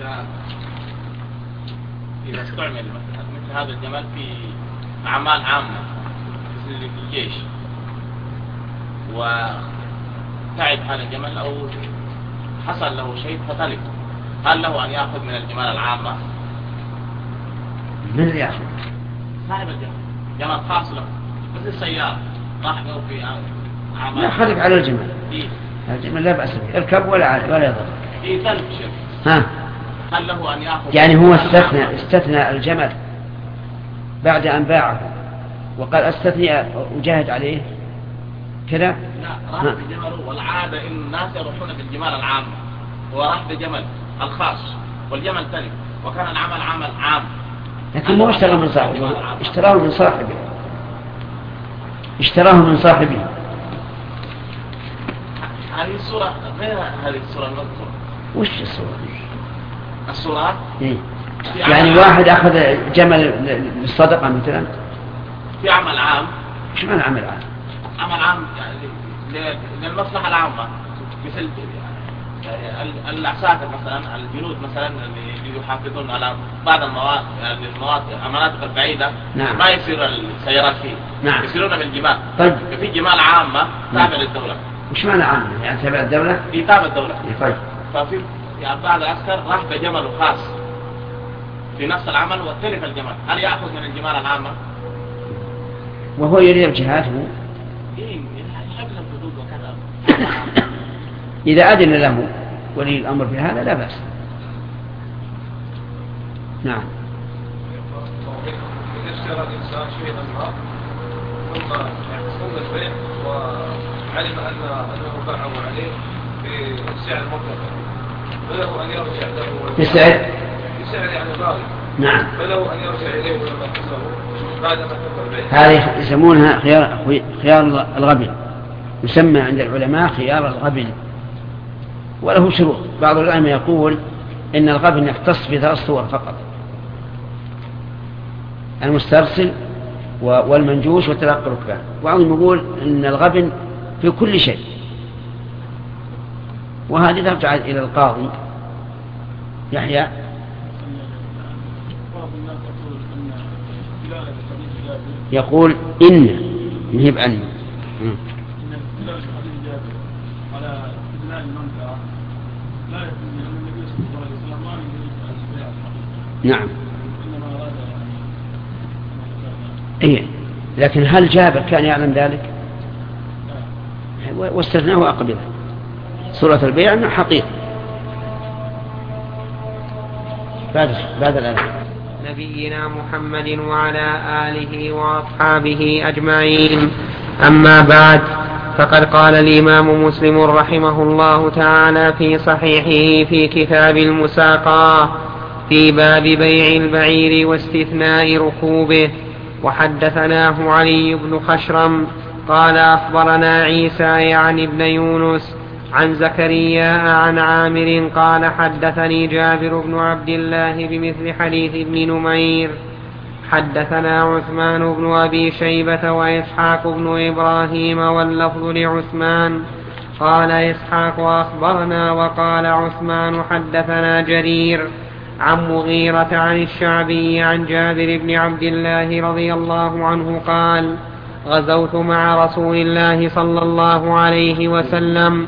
إذا استعمل مثل هذا الجمل في أعمال عامة مثل في الجيش وتعب هذا الجمل أو حصل له شيء فتلف، هل له أن يأخذ من الجمال العامة؟ من اللي يأخذ؟ صاحب الجمل، جمل خاص له مثل السيارة راح له في أعمال. لا خليك على الجمل. إيه؟ الجمل لا بأس به، اركب ولا يضر. إيه تلف شيء. ها؟ هل له أن يأخذ؟ يعني هو استثنى الجمل بعد أن باعه وقال استثني وجاهد عليه كذا. لا راح بجمله، والعادة إن الناس يروحون بالجمال العامة، هو راح بجمل الخاص والجمل تلف وكان العمل عمل عام. لكن مو اشتراه من صاحبه، اشتراه من صاحبه، اشتراه من صاحبه. هذه الصورة غير هذه الصورة المذكورة. وش الصورة؟ الصورة إيه؟ يعني واحد أخذ جمل للصدقة مثلا في عمل عام. إيش معنى عمل عام؟ عمل عام يعني للمصلحة العامة، مثل العساكر مثلا، الجنود مثلا اللي يحافظون على بعض المناطق المناطق البعيدة. نعم. ما يصير السيارات فيه. نعم. يصيرون بالجمال. طيب. في جمال عامة تابع للدولة. إيش معنى عامة؟ يعني تابع الدولة؟ تابع الدولة. طيب. ففي يعني بعض العسكر راح بجمله خاص في نفس العمل وتلف الجمل، هل يأخذ من الجمال العامة؟ وهو يريد الجهاد هو؟ إيه يحب الحدود وكذا. إذا أذن له ولي الأمر في هذا لا بأس. نعم. إذا اشترى الإنسان شيئا ما ثم يحصل البيع وعلم أنه باعه عليه بسعر مرتفع، فله أن يرجع له بسعر يعني باغي. نعم. فله أن يرجع إليه ويبخسه بعد ما تم البيع. هذه يسمونها خيار الغبن، يسمى عند العلماء خيار الغبن، وله شروط. بعض العلماء يقول إن الغبن يختص بثلاث صور فقط: المسترسل والمنجوش وتلقي الركبان. بعضهم يقول إن الغبن في كل شيء، وهذه ترجع إلى القاضي يحيى. يقول إن نهب عني نعم. إيه، لكن هل جابر كان يعلم ذلك؟ واستثناه أقبله. سورة البيع أنه حقيقي. بعد الآن نبينا محمد وعلى آله وأصحابه أجمعين. أما بعد، فقد قال الإمام مسلم رحمه الله تعالى في صحيحه في كتاب المساقى في باب بيع البعير واستثناء ركوبه: وحدثناه علي بن خشرم قال أخبرنا عيسى يعني ابن يونس عن زكريا عن عامر قال حدثني جابر بن عبد الله بمثل حديث ابن نمير. حدثنا عثمان بن أبي شيبة وإسحاق بن إبراهيم واللفظ لعثمان. قال إسحاق أخبرنا، وقال عثمان حدثنا جرير عن مغيرة عن الشعبي عن جابر بن عبد الله رضي الله عنه قال: غزوت مع رسول الله صلى الله عليه وسلم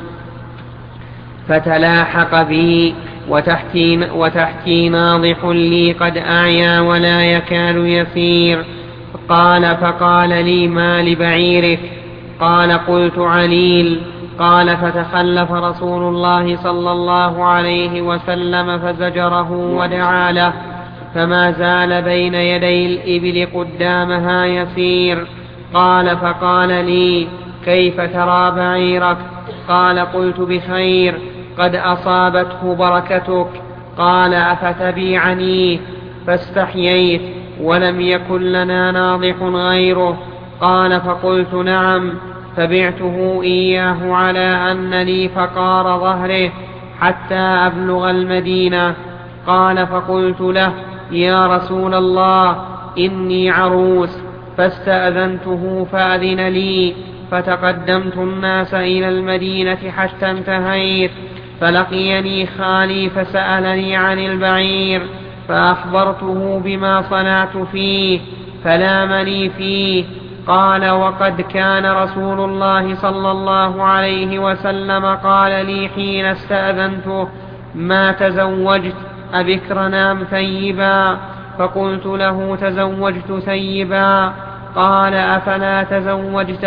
فتلاحق بي وتحتي ناضح لي قد أعيا ولا يكاد يسير. قال: فقال لي: ما لبعيرك؟ قال: قلت: عليل. قال: فتخلف رسول الله صلى الله عليه وسلم فزجره ودعا له، فما زال بين يدي الإبل قدامها يسير. قال: فقال لي: كيف ترى بعيرك؟ قال: قلت: بخير، قد أصابته بركتك. قال: أفتبيعني؟ فاستحييت، ولم يكن لنا ناضح غيره. قال: فقلت: نعم. فبعته إياه على أن لي فقار ظهره حتى أبلغ المدينة. قال: فقلت له: يا رسول الله، إني عروس. فاستأذنته فأذن لي، فتقدمت الناس إلى المدينة حتى انتهيت، فلقيني خالي فسألني عن البعير فأخبرته بما صنعت فيه فلامني فيه. قال: وقد كان رسول الله صلى الله عليه وسلم قال لي حين استأذنته: ما تزوجت أبكرا أم ثيبا؟ فقلت له: تزوجت ثيبا. قال: أفلا تزوجت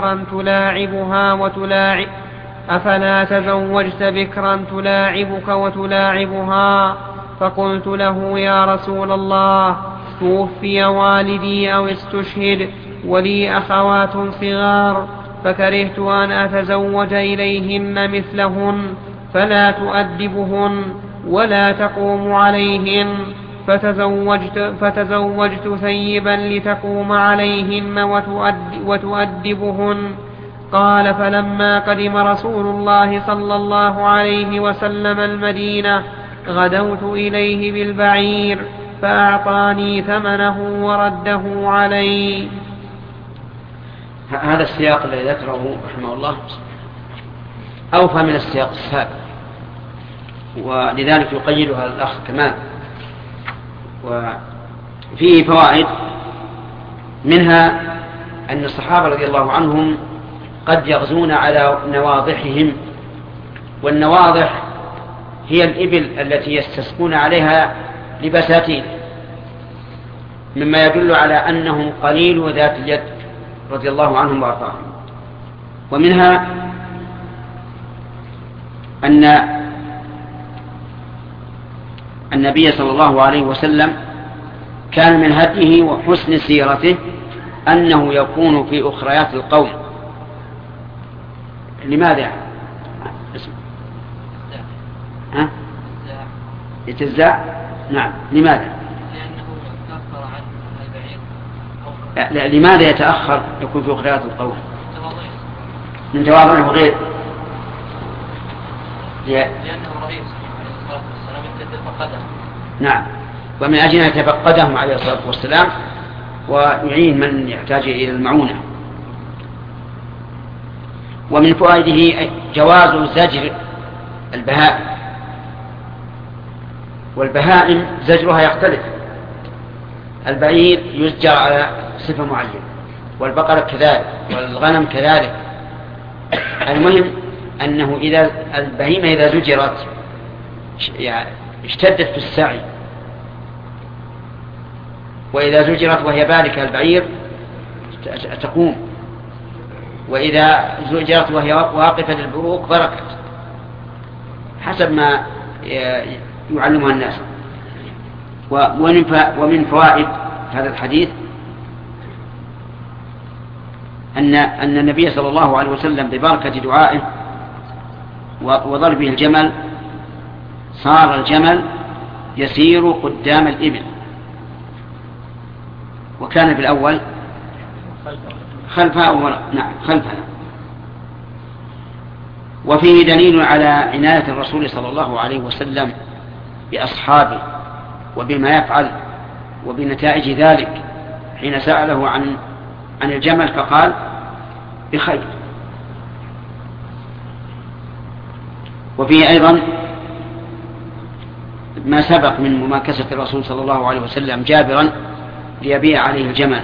بكرا تلاعبك وتلاعبها؟ فقلت له: يا رسول الله، توفي والدي أو استشهد ولي أخوات صغار، فكرهت أن أتزوج إليهن مثلهن فلا تؤدبهن ولا تقوم عليهن، فتزوجت ثيبا لتقوم عليهن وتؤدبهن. قال: فلما قدم رسول الله صلى الله عليه وسلم المدينة غدوت إليه بالبعير فأعطاني ثمنه ورده علي. هذا السياق الذي ذكره رحمه الله أوفى من السياق السابق، ولذلك يقيدها الأخ كمال. وفيه فوائد، منها أن الصحابة رضي الله عنهم قد يغزون على نواضحهم، والنواضح هي الإبل التي يستسقون عليها لبساتين، مما يدل على أنهم قليل ذات اليد رضي الله عنهم وأرضاهم. ومنها أن النبي صلى الله عليه وسلم كان من هديه وحسن سيرته أنه يكون في أخريات القوم. لماذا؟ يتزاع؟ نعم. لماذا؟ لأنه تأخر عن البعير. لا، لماذا يتأخر يكون في أخريات القوم؟ من تواضعه غير، لأنه رئيس عليه الصلاة والسلام يتفقده. نعم، ومن أجل أن يتفقدهم عليه الصلاة والسلام ويعين من يحتاج إلى المعونة. ومن فوائده جواز زجر البهائم، والبهائم زجرها يختلف. البعير يزجر على صفة معينة، والبقرة كذلك، والغنم كذلك. المهم أنه إذا البهيمة إذا زجرت اشتدت في السعي، وإذا زجرت وهي بالكة البعير تقوم، وإذا زجرت وهي واقفة للبروق بركت، حسب ما يعلمها الناس. ومن فوائد هذا الحديث أن النبي صلى الله عليه وسلم ببركة دعائه وضربه الجمل صار الجمل يسير قدام الإبل، وكان في الأول خلفها. نعم، خلفها. وفيه دليل على عناية الرسول صلى الله عليه وسلم بأصحابه وبما يفعل وبنتائج ذلك، حين سأله عن الجمل فقال: بخير. وفيه أيضا ما سبق من مماكسة الرسول صلى الله عليه وسلم جابرا ليبيع عليه الجمل.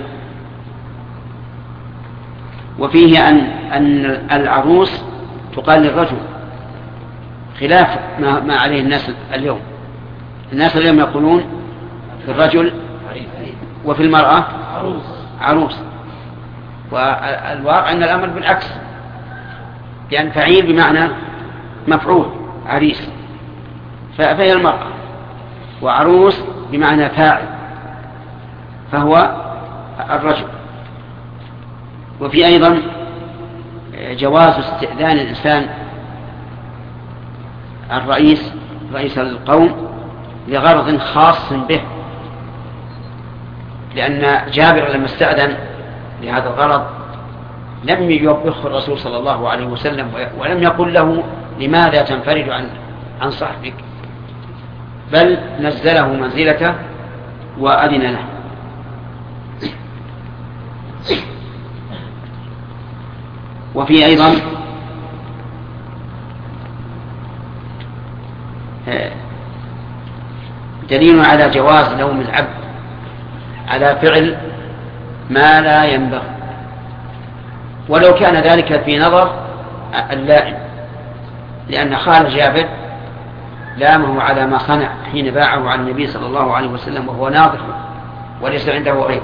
وفيه أن العروس تقال للرجل، خلاف ما عليه الناس اليوم. الناس اليوم يقولون في الرجل وفي المرأة عروس، والواقع أن الأمر بالعكس، يعني فعيل بمعنى مفعول، عريس فهي المرأة، وعروس بمعنى فاعل فهو الرجل. وفي أيضا جواز استئذان الإنسان رئيس القوم لغرض خاص به، لأن جابر لما استأذن لهذا الغرض لم يوبخه الرسول صلى الله عليه وسلم، ولم يقل له لماذا تنفرد عن صاحبك، بل نزله منزلته وأذن له. وفي أيضا دليل على جواز لوم العبد على فعل ما لا ينبغي، ولو كان ذلك في نظر اللائم، لأن خال جابر لامه على ما صنع حين باعه على النبي صلى الله عليه وسلم وهو ناظر وليس عنده غيره.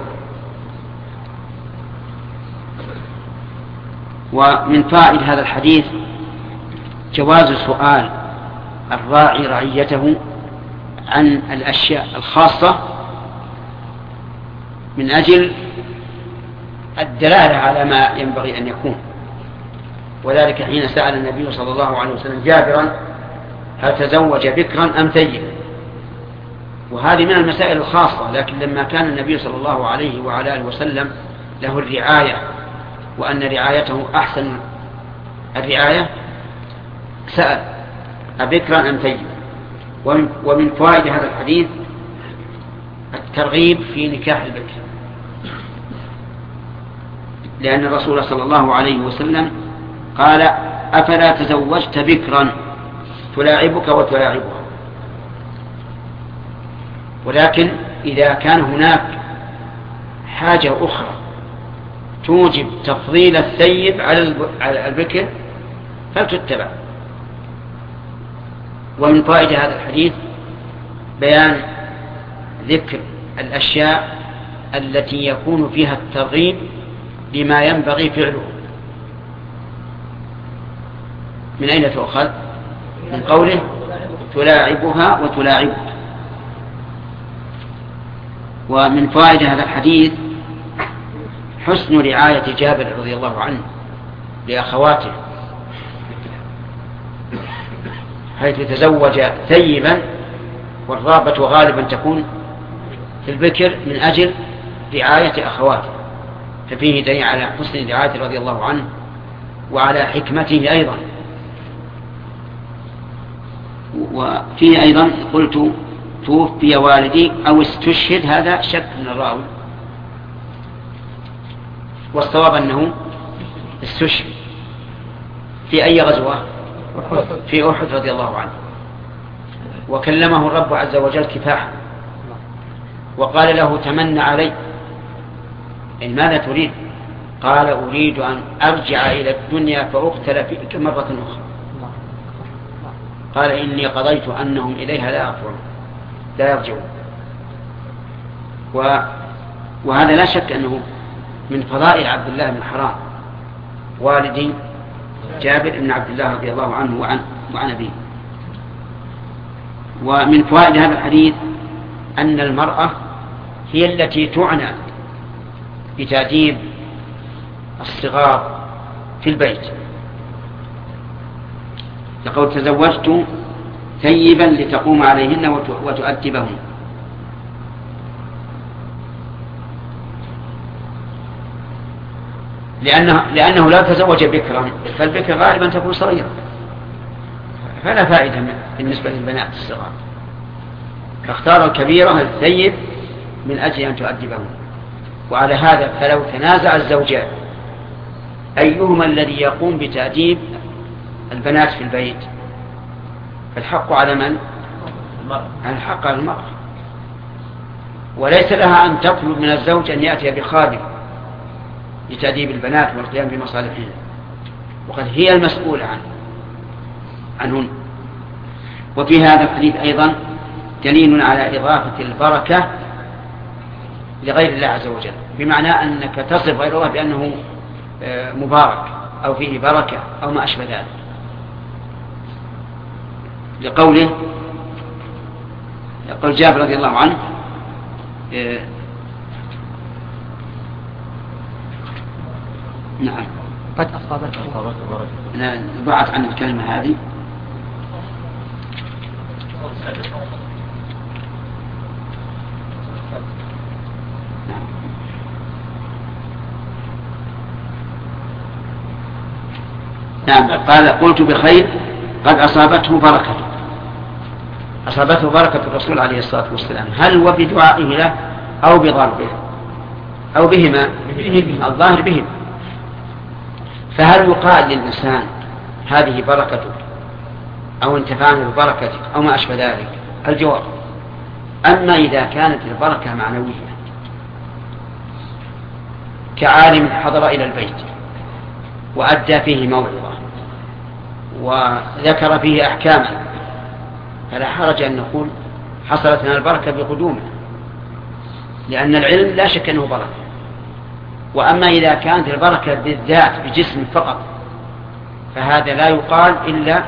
ومن فائد هذا الحديث جواز سؤال الراعي رعيته عن الأشياء الخاصة من أجل الدلالة على ما ينبغي أن يكون، وذلك حين سأل النبي صلى الله عليه وسلم جابرا هل تزوج بكرا أم ثيبا، وهذه من المسائل الخاصة، لكن لما كان النبي صلى الله عليه وعلى آله وسلم له الرعاية وأن رعايته أحسن الرعاية سأل أبكرا أم ثيبا. ومن فوائد هذا الحديث الترغيب في نكاح البكر، لأن الرسول صلى الله عليه وسلم قال أفلا تزوجت بكرا تلاعبك وتلاعبها، ولكن إذا كان هناك حاجة أخرى توجب تفضيل الثيب على البكر فلتتبع. ومن فائدة هذا الحديث بيان ذكر الأشياء التي يكون فيها الترغيب بما ينبغي فعله. من أين تؤخذ؟ من قوله تلاعبها وتلاعبك. ومن فائدة هذا الحديث حسن رعاية جابر رضي الله عنه لأخواته، حيث تزوج ثيبا، والرابة غالبا تكون في البكر من أجل رعاية أخواته، ففيه دليل على حسن رعايته رضي الله عنه وعلى حكمته أيضا. وفيه أيضا قلت توفي والدي أو استشهد، هذا شك من الراوي، والصواب أنه استشهد. في أي غزوة؟ في أحد رضي الله عنه، وكلمه الرب عز وجل كفاحا وقال له تمنى علي، أي ماذا تريد؟ قال أريد أن أرجع إلى الدنيا فأقتل فيك مرة أخرى. قال إني قضيت أنهم إليها لا يرجعون. وهذا لا شك أنه من فضائل عبد الله بن حرام والدي جابر بن عبد الله رضي الله عنه وعن أبيه. ومن فوائد هذا الحديث أن المرأة هي التي تعنى بتأديب الصغار في البيت، لقد تزوجت ثيبا لتقوم عليهن وتؤدبهن. لأنه لا تزوج بكرا، فالبكر غالبا تكون صغيرة، فلا فائدة بالنسبة للبنات الصغار، فاختار الكبيرة الثيب من أجل أن تؤدبهن. وعلى هذا فلو تنازع الزوجان أيهما الذي يقوم بتأديب البنات في البيت، فالحق على من؟ الحق على المرأة، وليس لها أن تطلب من الزوج أن يأتي بخادم لتأديب البنات والقيام بمصالحهن، وقد هي المسؤولة عنهن. وفي هذا الحديث أيضا دليل على إضافة البركة لغير الله عز وجل، بمعنى أنك تصف غير الله بأنه مبارك أو فيه بركة أو ما أشبه ذلك، لقوله يقول جابر رضي الله عنه نعم قد أصابته أنا بعت عن الكلمة هذه. نعم قال قلت بخير قد أصابته بركة، أصابته بركة الرسول عليه الصلاة والسلام، هل هو بدعائه له أو بضربه أو بهما؟ الظاهر بهم. فهل يقال للإنسان هذه بركتك أو انتفعنا ببركة أو ما أشبه ذلك. الجواب: أما إذا كانت البركة معنوية كعالم حضر إلى البيت وأدى فيه موعظة وذكر فيه أحكاما فلا حرج أن نقول حصلت لنا البركة بقدومه، لأن العلم لا شك أنه بركة. وأما إذا كانت البركة بالذات بجسم فقط فهذا لا يقال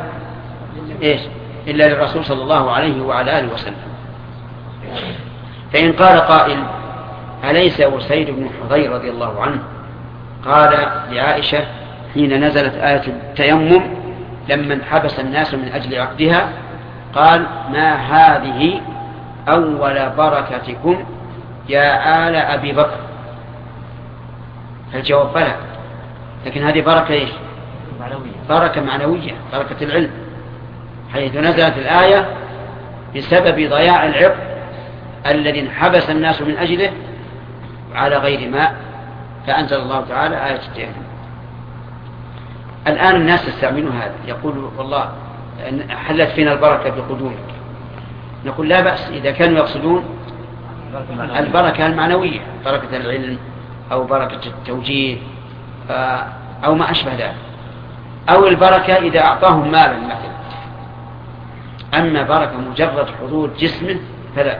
إلا للرسول صلى الله عليه وعلى آله وسلم. فإن قال قائل: أليس أسيد بن حضير رضي الله عنه قال لعائشة حين نزلت آية التيمم لما انحبس الناس من أجل عقدها قال: ما هذه أول بركتكم يا آل أبي بكر؟ الجواب: بلى، لكن هذه بركة بركة معنوية، بركة العلم، حيث نزلت الآية بسبب ضياع العقد الذي انحبس الناس من أجله على غير ماء، فأنزل الله تعالى آية التيمم. الآن الناس يستعملون هذا، يقول: والله حلت فينا البركة بقدومك. نقول: لا بأس إذا كانوا يقصدون البركة المعنوية، بركة العلم أو بركة التوجيه أو ما أشبه ذلك، أو البركة إذا أعطاهم مالا مثلا. أما بركة مجرد حضور جسمه فلا.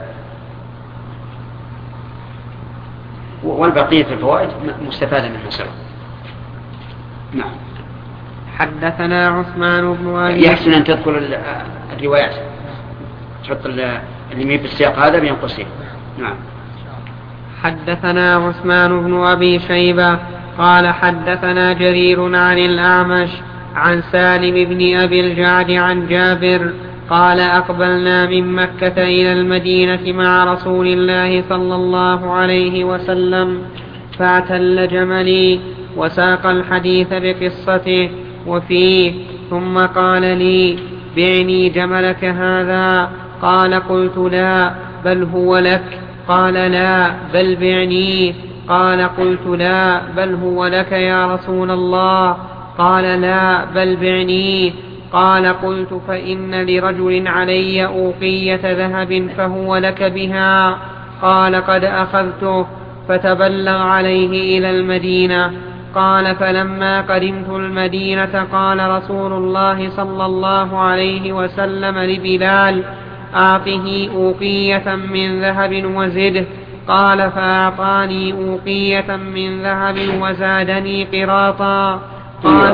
والبقية في الفوائد مستفادة منها سواء. نعم. حدثنا عثمان بن أبي. يحسن أن تذكر الروايات، تحط اللي بالسياق هذا بين قوسين. نعم. حدثنا عثمان بن أبي شيبة قال حدثنا جرير عن الأعمش عن سالم بن أبي الجعد عن جابر قال: أقبلنا من مكة إلى المدينة مع رسول الله صلى الله عليه وسلم فاعتل جملي وساق الحديث بقصته وفيه، ثم قال لي: بعني جملك هذا. قال: قلت: لا، بل هو لك. قال: لا، بل بعني. قال: قلت: لا، بل هو لك يا رسول الله. قال: لا، بل بعني. قال: قلت: فإن لرجل علي أوقية ذهب فهو لك بها. قال: قد أخذته. فتبلغ عليه إلى المدينة. قال: فلما قدمت المدينة قال رسول الله صلى الله عليه وسلم لبلال: أعطه أوقية من ذهب وزده. قال: فأعطاني أوقية من ذهب وزادني قراطا. قال: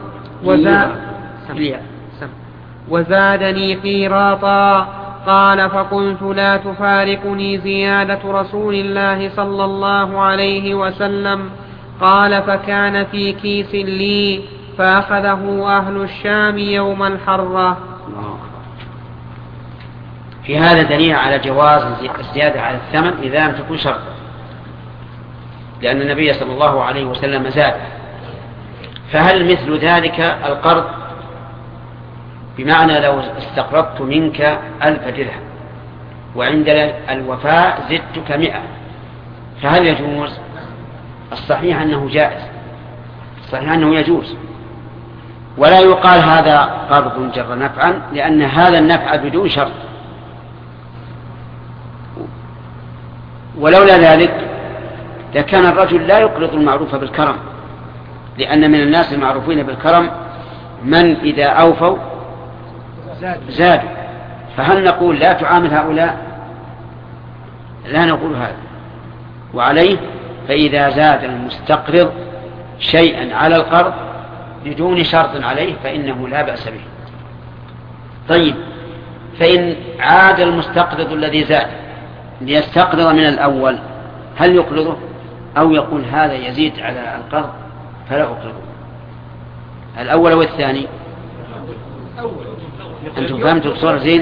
وزادني قيراطا. قال: فقلت: لا تفارقني زيادة رسول الله صلى الله عليه وسلم. قال: فكان في كيس لي فأخذه أهل الشام يوم الحرة. في هذا دليل على جواز الزيادة على الثمن إذا لم تكن شرطا، لأن النبي صلى الله عليه وسلم زاد. فهل مثل ذلك القرض؟ بمعنى لو استقرضت منك 1000 درهم وعند الوفاء زدتك 100، فهل يجوز؟ الصحيح أنه جائز، الصحيح أنه يجوز، ولا يقال هذا قرض جر نفعا، لأن هذا النفع بدون شرط. ولولا ذلك لكان الرجل لا يقرض المعروف بالكرم، لأن من الناس المعروفين بالكرم من إذا أوفوا زادوا. فهل نقول لا تعامل هؤلاء؟ لا نقول هذا. وعليه فإذا زاد المستقرض شيئا على القرض بدون شرط عليه فإنه لا بأس به. طيب، فإن عاد المستقرض الذي زاد ليستقرض من الأول هل يقرضه أو يقول هذا يزيد على القرض فلا أقرضه؟ الأول والثاني؟ أنتم فهمتوا الصورة زين؟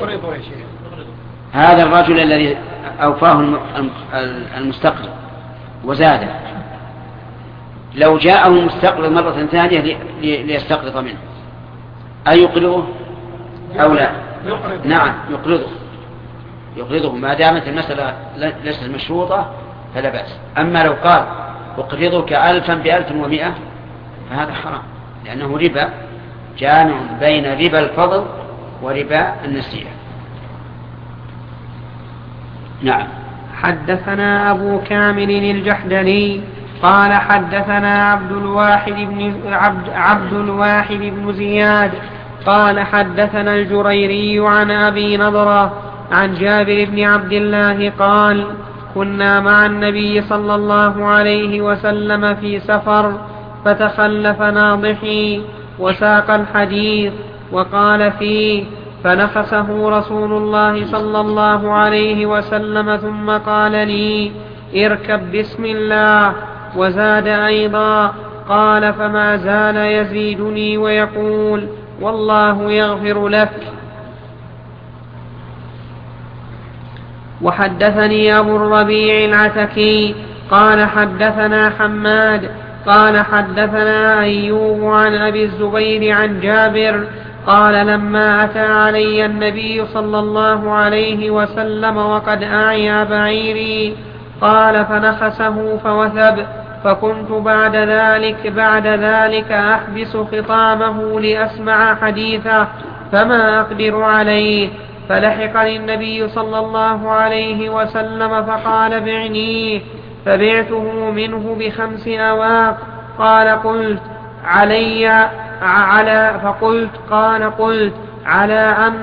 هذا الرجل الذي أوفاه المستقرض وزاد، لو جاءه المستقرض مرة ثانية ليستقرض منه أي يقرضه أو لا؟ نعم يقرضه ما دامت المسألة ليست مشروطة فلا بأس. أما لو قال أقرضك 1000 ب1100 فهذا حرام، لأنه ربا جامع بين ربا الفضل وربا النسيئة. نعم. حدثنا أبو كامل الجحدري قال حدثنا عبد الواحد بن زياد قال حدثنا الجريري عن أبي نضرة عن جابر بن عبد الله قال كنا مع النبي صلى الله عليه وسلم في سفر فتخلف ناضحي وساق الحديث وقال فيه فنفسه رسول الله صلى الله عليه وسلم ثم قال لي اركب بسم الله وزاد أيضا قال فما زال يزيدني ويقول والله يغفر لك. وحدثني أبو الربيع العتكي قال حدثنا حماد قال حدثنا أيوب عن أبي الزبير عن جابر قال لما أتى علي النبي صلى الله عليه وسلم وقد أعيا بعيري قال فنخسه فوثب فكنت بعد ذلك أحبس خطامه لأسمع حديثه فما أقدر عليه فلحقني النبي صلى الله عليه وسلم فقال بعنيه فبعته منه ب5 أواق قال قلت على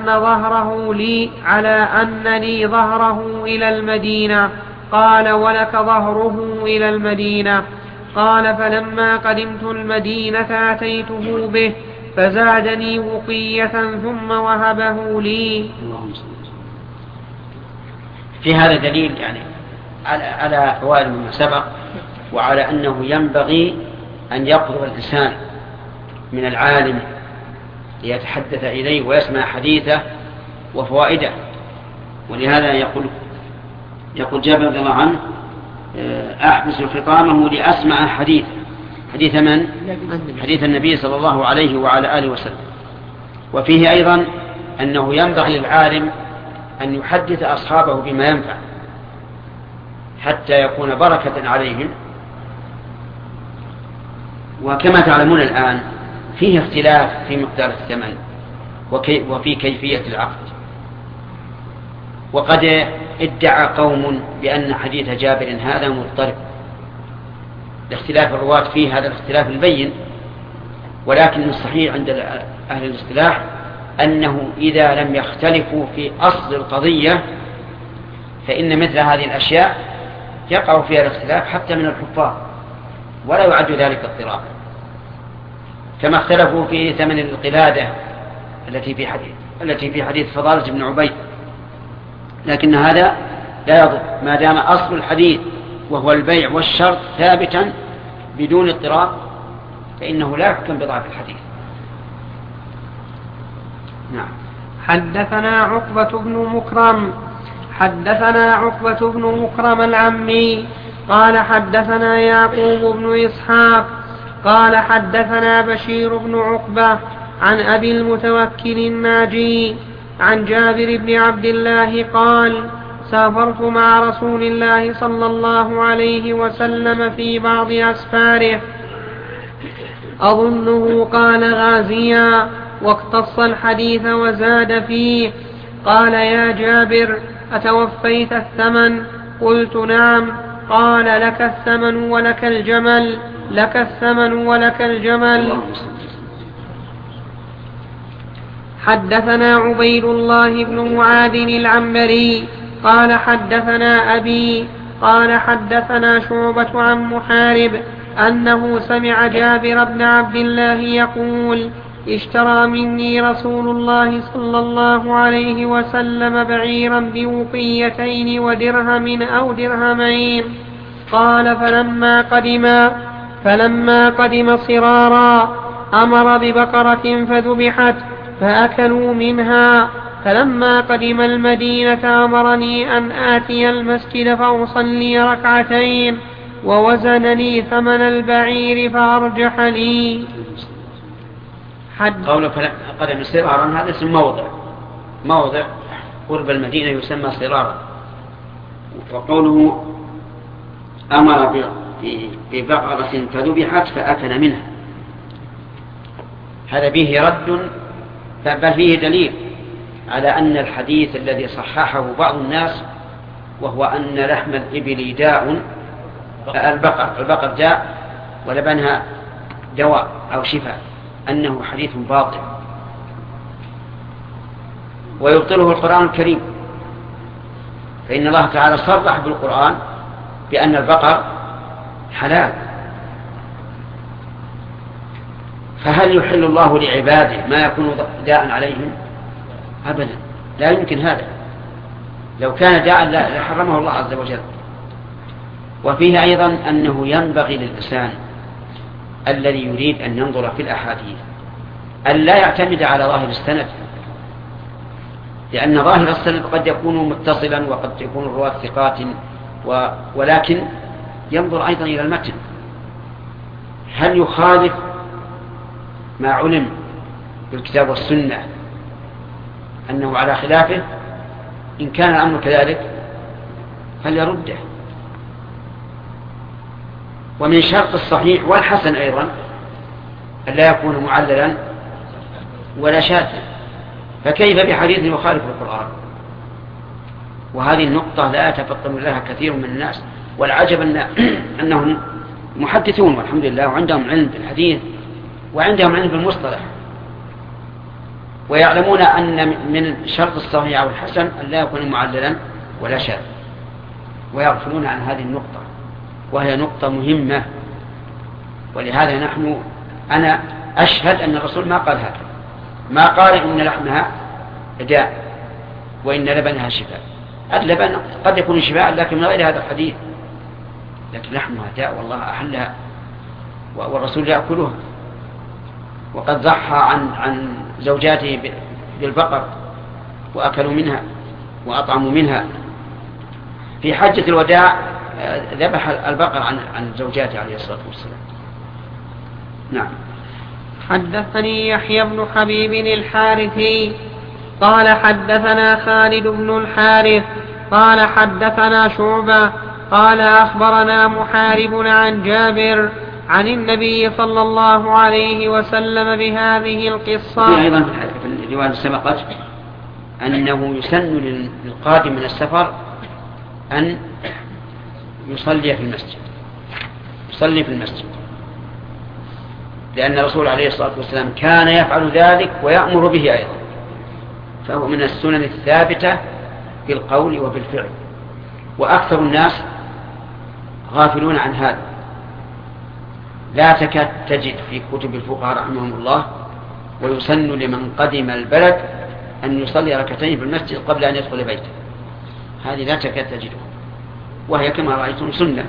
أن لي ظهره إلى المدينة قال ولك ظهره إلى المدينة قال فلما قدمت المدينة أتيته به فزادني وقية ثم وهبه لي. في هذا دليل يعني على فوائد مما سبق وعلى أنه ينبغي أن يقرب الإنسان من العالم ليتحدث إليه ويسمع حديثه وفوائده. ولهذا يقول جابر رضي الله عنه أحبس خطامه لأسمع حديث من؟ حديث النبي صلى الله عليه وعلى آله وسلم. وفيه أيضا أنه ينبغي للعالم أن يحدث أصحابه بما ينفع حتى يكون بركة عليهم. وكما تعلمون الآن فيه اختلاف في مقدار الثمن وفي كيفية العقد. وقد ادعى قوم بأن حديث جابر هذا مضطرب لاختلاف الرواة فيه هذا الاختلاف البين. ولكن الصحيح عند أهل الاصطلاح أنه إذا لم يختلفوا في أصل القضية فإن مثل هذه الأشياء يقع فيها الاختلاف حتى من الحفاظ ولا يعد ذلك اضطرابا، كما اختلفوا في ثمن القلادة التي في حديث فضالة بن عبيد. لكن هذا لا يضر ما دام أصل الحديث وهو البيع والشرط ثابتا بدون اضطراب فإنه لا يحكم بضعف الحديث. نعم. حدثنا عقبة بن مكرم العمي قال حدثنا يعقوب بن إسحاق قال حدثنا بشير بن عقبة عن أبي المتوكل الناجي عن جابر بن عبد الله قال سافرت مع رسول الله صلى الله عليه وسلم في بعض أسفاره أظنه قال غازيا واقتص الحديث وزاد فيه قال يا جابر أتوفيت الثمن؟ قلت نعم. قال لك الثمن ولك الجمل. لك الثمن ولك الجمل. حدثنا عبيد الله بن معاذ العنبري قال حدثنا أبي قال حدثنا شعبة عن محارب أنه سمع جابر بن عبد الله يقول اشترى مني رسول الله صلى الله عليه وسلم بعيرا بوقيتين ودرهم أو درهمين. قال فلما قدم صرارا أمر ببقرة فذبحت فأكلوا منها. فلما قدم المدينة أمرني أن آتي المسجد فأصلي ركعتين ووزن لي ثمن البعير فأرجح لي. قوله قدم صرارا هذا اسم موضع قرب المدينة يسمى صرارا. وقوله أمر ببقرة فذبحت فأكل منها هذا به رد بل فيه دليل على أن الحديث الذي صححه بعض الناس وهو أن لحم الإبل داء، البقر داء ولبنها دواء أو شفاء، أنه حديث باطل ويبطله القرآن الكريم، فإن الله تعالى صرح بالقرآن بأن البقر حلال. فهل يحل الله لعباده ما يكون داء عليهم؟ أبدا، لا يمكن هذا. لو كان داء لحرمه الله عز وجل. وفيه أيضا أنه ينبغي للإنسان الذي يريد أن ينظر في الأحاديث أن لا يعتمد على ظاهر السند، لأن ظاهر السند قد يكون متصلا وقد يكون الرواة ثقات، ولكن ينظر أيضا إلى المتن، هل يخالف ما علم بالكتاب والسنة أنه على خلافه؟ إن كان الأمر كذلك فليرده. ومن شرط الصحيح والحسن أيضا أن لا يكون معللا ولا شاذا، فكيف بحديث يخالف القرآن؟ وهذه النقطة لا يتفطن لها كثير من الناس، والعجب أنهم محدثون والحمد لله، وعندهم علم بالحديث وعندهم علم بالمصطلح، ويعلمون أن من شرط الصحيح أو الحسن أن لا يكون معللا ولا شاذ، ويغفلون عن هذه النقطة، وهي نقطة مهمة. ولهذا أنا أشهد أن الرسول ما قال هذا، ما قال إن لحمها داء وإن لبنها شفاء. اللبن قد يكون شفاء لكن من غير هذا الحديث، لكن لحمها داء والله أحلها والرسول يأكلها، وقد ضحى عن زوجاته بالبقر وأكلوا منها وأطعموا منها. في حجة الوداع ذبح البقر عن زوجاته عليه الصلاة والسلام. نعم. حدثني يحيى بن حبيب الحارثي قال حدثنا خالد بن الحارث قال حدثنا شعبة قال أخبرنا محارب عن جابر عن النبي صلى الله عليه وسلم بهذه القصة. أيضا في الرواية سبقت أنه يسن للقادم من السفر أن يصلي في المسجد، لأن الرسول عليه الصلاة والسلام كان يفعل ذلك ويأمر به أيضا، فهو من السنن الثابتة بالقول وبالفعل، وأكثر الناس غافلون عن هذا. لا تكاد تجد في كتب الفقهاء رحمهم الله ويسن لمن قدم البلد أن يصلي ركعتين في المسجد قبل أن يدخل بيته، هذه لا تكاد تجده، وهي كما رأيتم سنة.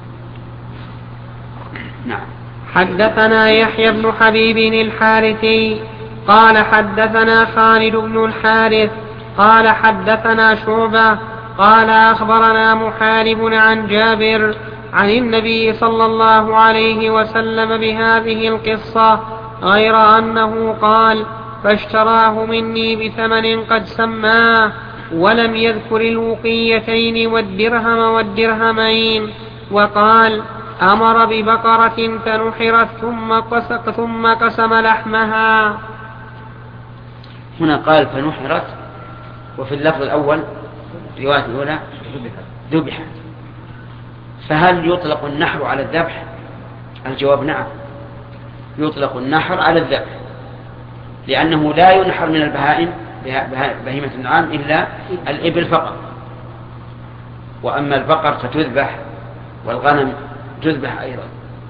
نعم. حدثنا يحيى بن حبيب الحارثي قال حدثنا خالد بن الحارث قال حدثنا شعبة قال أخبرنا محارب عن جابر عن النبي صلى الله عليه وسلم بهذه القصة، غير أنه قال فاشتراه مني بثمن قد سماه، ولم يذكر الوقيتين والدرهم والدرهمين، وقال أمر ببقرة فنحرت ثم قسم لحمها. هنا قال فنحرت، وفي اللفظ الأول الرواية الأولى ذبحت. فهل يطلق النحر على الذبح؟ الجواب نعم، يطلق النحر على الذبح، لأنه لا ينحر من البهائم بهيمة النعام إلا الإبل فقط، وأما البقر فتذبح والغنم تذبح أيضا،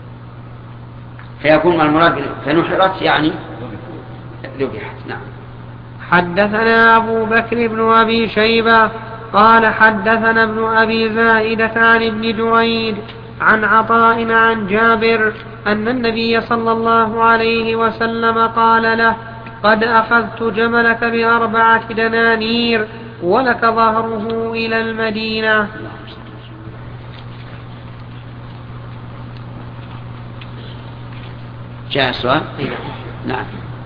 فيكون المراد فنحرت يعني ذبحت. نعم. حدثنا أبو بكر بن أبي شيبة قال حدثنا ابن أبي زائدة عن ابن جريد عن عطاء عن جابر أن النبي صلى الله عليه وسلم قال له قد أخذت جملك ب4 دنانير ولك ظهره إلى المدينة. جاء السؤال؟ نعم.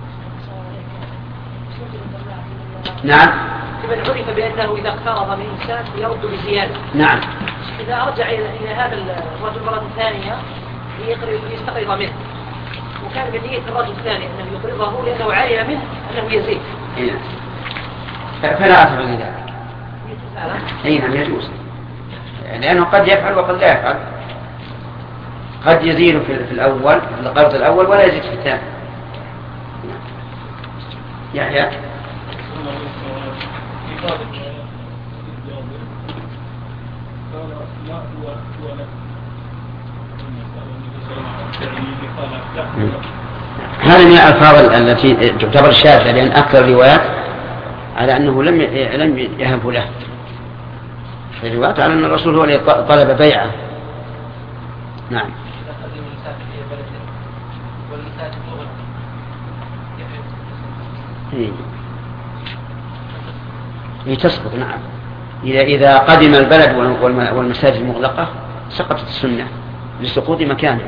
نعم. من عرف بأنه إذا اقترض من إنسان يرد بزيادة. نعم. إذا رجع إلى هذا الرجل مرة ثانية يستقرض منه، وكان بنية الرجل الثاني أنه يقرضه لأنه علم منه أنه يزيد. فلا أثر لذلك. أي نعم يجوز، لأنه قد يفعل وقد لا يفعل، قد يزيد في الأول في القرض الأول ولا يزيد في الثاني. يحيى هذا من الألفاظ التي تعتبر شاذة، لأن أكثر الروايات على أنه لم يهب له، في الروايات على أن الرسول هو الذي طلب بيعه. نعم. هي تسقط. نعم، إذا قدم البلد والمساجد مغلقة سقطت السنة لسقوط مكانها.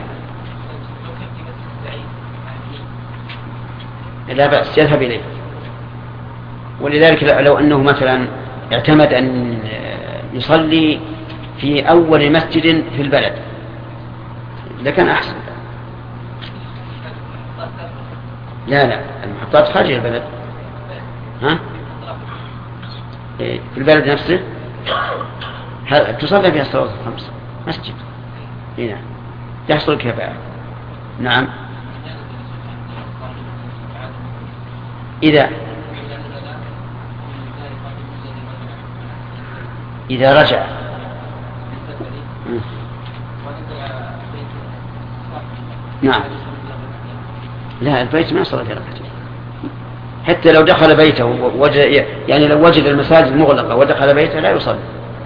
لا بأس يذهب إليه. ولذلك لو أنه مثلا اعتمد أن يصلي في أول مسجد في البلد لكان أحسن. لا المحطات خارج البلد. ها؟ في البلد نفسه تصلي فيها الصلاة الخمس مسجد. هنا يحصل الكفاءة. نعم. إذا رجع نعم. لا البيت ما يصل في ركعتين، حتى لو دخل بيته يعني لو وجد المساجد مغلقة ودخل بيته لا يصلي.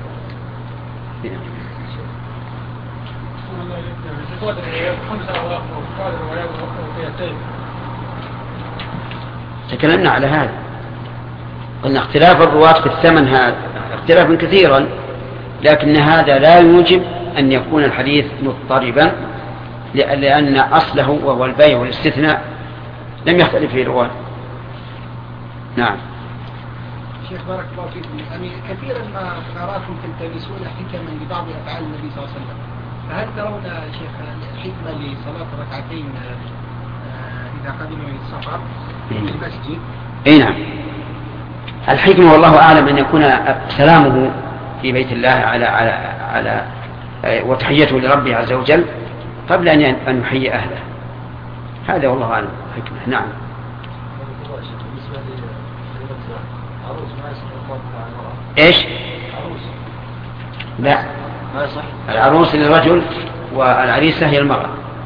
تكلمنا على هذا، قلنا اختلاف الرواة في الثمن هذا اختلافا كثيرا، لكن هذا لا يوجب أن يكون الحديث مضطربا، لأن أصله وهو البيع والاستثناء لم يختلف فيه الرواة. نعم. شيخ بارك الله فيكم، يعني كثيرا ما نراكم تلتمسون حكما لبعض أفعال النبي صلى الله عليه وسلم، فهل ترون يا شيخ حكمة لصلاة ركعتين إذا قدم من السفر في المسجد؟ اي نعم. الحكمة والله أعلم أن يكون سلامه في بيت الله على وتحيته لربه عز وجل قبل أن يحيي أهله. هذا والله أعلم حكمة. نعم. إيش؟ لا، العروس للرجل والعريسة هي المرأة.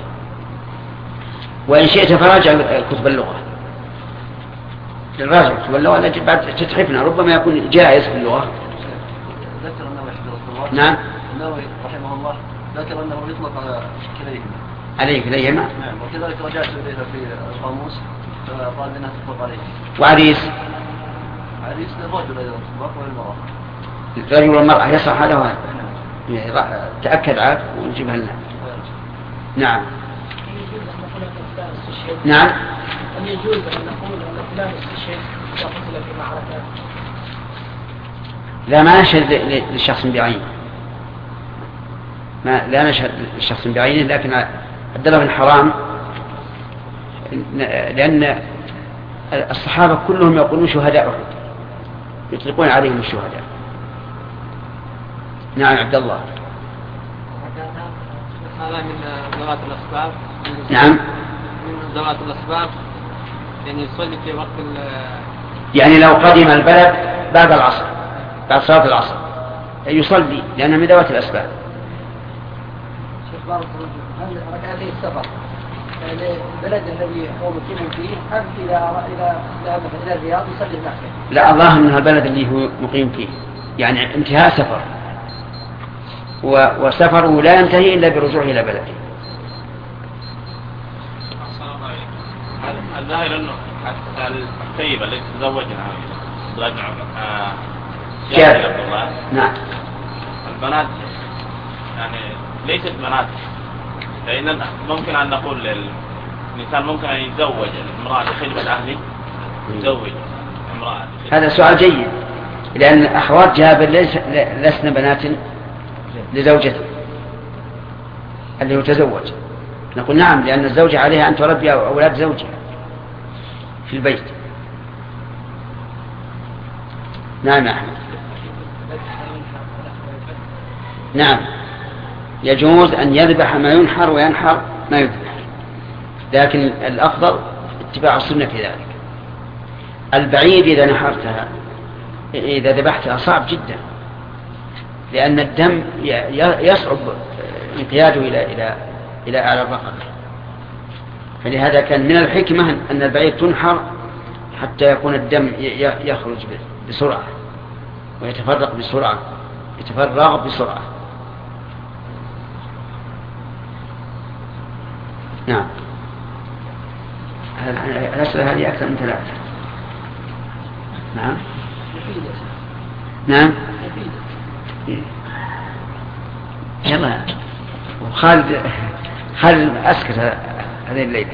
وإن شئت فراجع كتب اللغة للراجل كتب اللغة التي بعد تتحفنا ربما يكون جائز في اللغة. ذكر النووي حفظه الله. نعم. النووي رحمه الله ذكر أنه يطلق كليهما. عليه كليهما. نعم. وكذلك رجعت إليها في القاموس فقال لنا تطلق عليه. وعريس؟ عريس للرجل أيضا تطلق وللمرأة. الرجل والمرأة يصح هذا وهذا. تأكد عاد ونجيبها لنا. نعم. نعم. أن يجوز أن نقول أن فلان استشهد وقتل في معركة؟ لا، ما نشهد للشخص بعينه، لا نشهد للشخص بعينه، لكن الدليل الحرام لأن الصحابة كلهم يقولون شهداء أحد، يطلقون عليهم الشهداء. نعم. عبد الله. هذا من ذوات الأسباب. نعم. من ذوات الأسباب، يعني يصلي في وقت يعني لو قدم البلد بعد العصر بعد صلاة العصر يصلي لأنه من ذوات الأسباب. شيخ بارك الله فيكم، هل ركعتي السفر البلد الذي هو مقيم فيه أم إذا ذهب إلى الرياض يصلي هناك؟ لا، الله منها البلد اللي هو مقيم فيه، يعني انتهاء سفر، وسفره لا ينتهي إلا برجوعه إلى بلده. الظاهر أنه الطيبة التي تزوجنا نعم. البنات يعني ليست بنات، لأن ممكن أن نقول الإنسان ممكن أن يتزوج المرأة لخدمة أهله، يتزوج امرأة. هذا سؤال جيد، لأن أخوات جابر لسن بنات لزوجته اللي هو تزوج. نقول نعم، لأن الزوجة عليها أن تربي أولاد زوجها في البيت. نعم يا أحمد. نعم يجوز أن يذبح ما ينحر وينحر ما يذبح، لكن الأفضل اتباع السنة في ذلك. البعيد إذا نحرتها إذا ذبحتها صعب جدا، لأن الدم يصعب انقياده إلى أعلى الرقبة، فلهذا كان من الحكمة أن البعيد تنحر حتى يكون الدم يخرج بسرعة ويتفرغ بسرعة. نعم. الأسئلة هذه أكثر من 3. نعم. نعم. يلا وخالد أسكت هذه الليلة.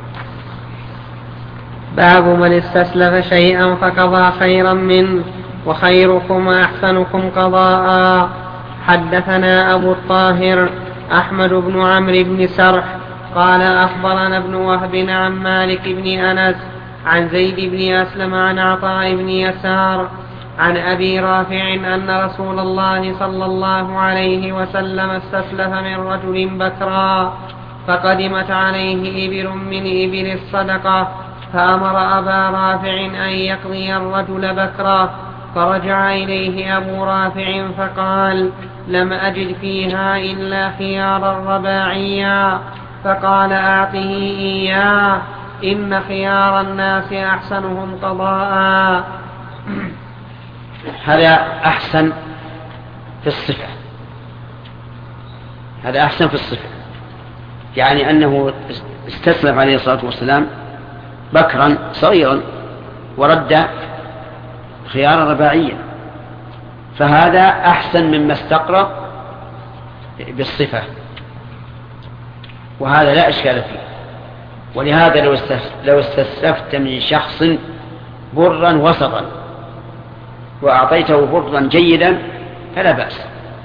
باب من استسلف شيئا فقضى خيرا منه وخيركم أحسنكم قضاء. حدثنا أبو الطاهر أحمد بن عمرو بن سرح قال أخبرنا ابن وهب عن مالك بن أنس عن زيد بن أسلم عن عطاء بن يسار عن أبي رافع أن رسول الله صلى الله عليه وسلم استسلف من رجل بكرا، فقدمت عليه إبل من إبل الصدقة، فأمر أبا رافع أن يقضي الرجل بكرا، فرجع إليه أبو رافع فقال: لم أجد فيها إلا خيارا رباعيا، فقال: أعطه إياه، إن خيار الناس أحسنهم قضاء. هذا أحسن في الصفة، هذا أحسن في الصفة، يعني أنه استسلم عليه الصلاة والسلام بكرا صغيرا ورد خيارا رباعيا، فهذا أحسن مما استقرأ بالصفة، وهذا لا إشكال فيه. ولهذا لو استسلفت من شخص برا وسطا وأعطيته برا جيدا فلا بأس.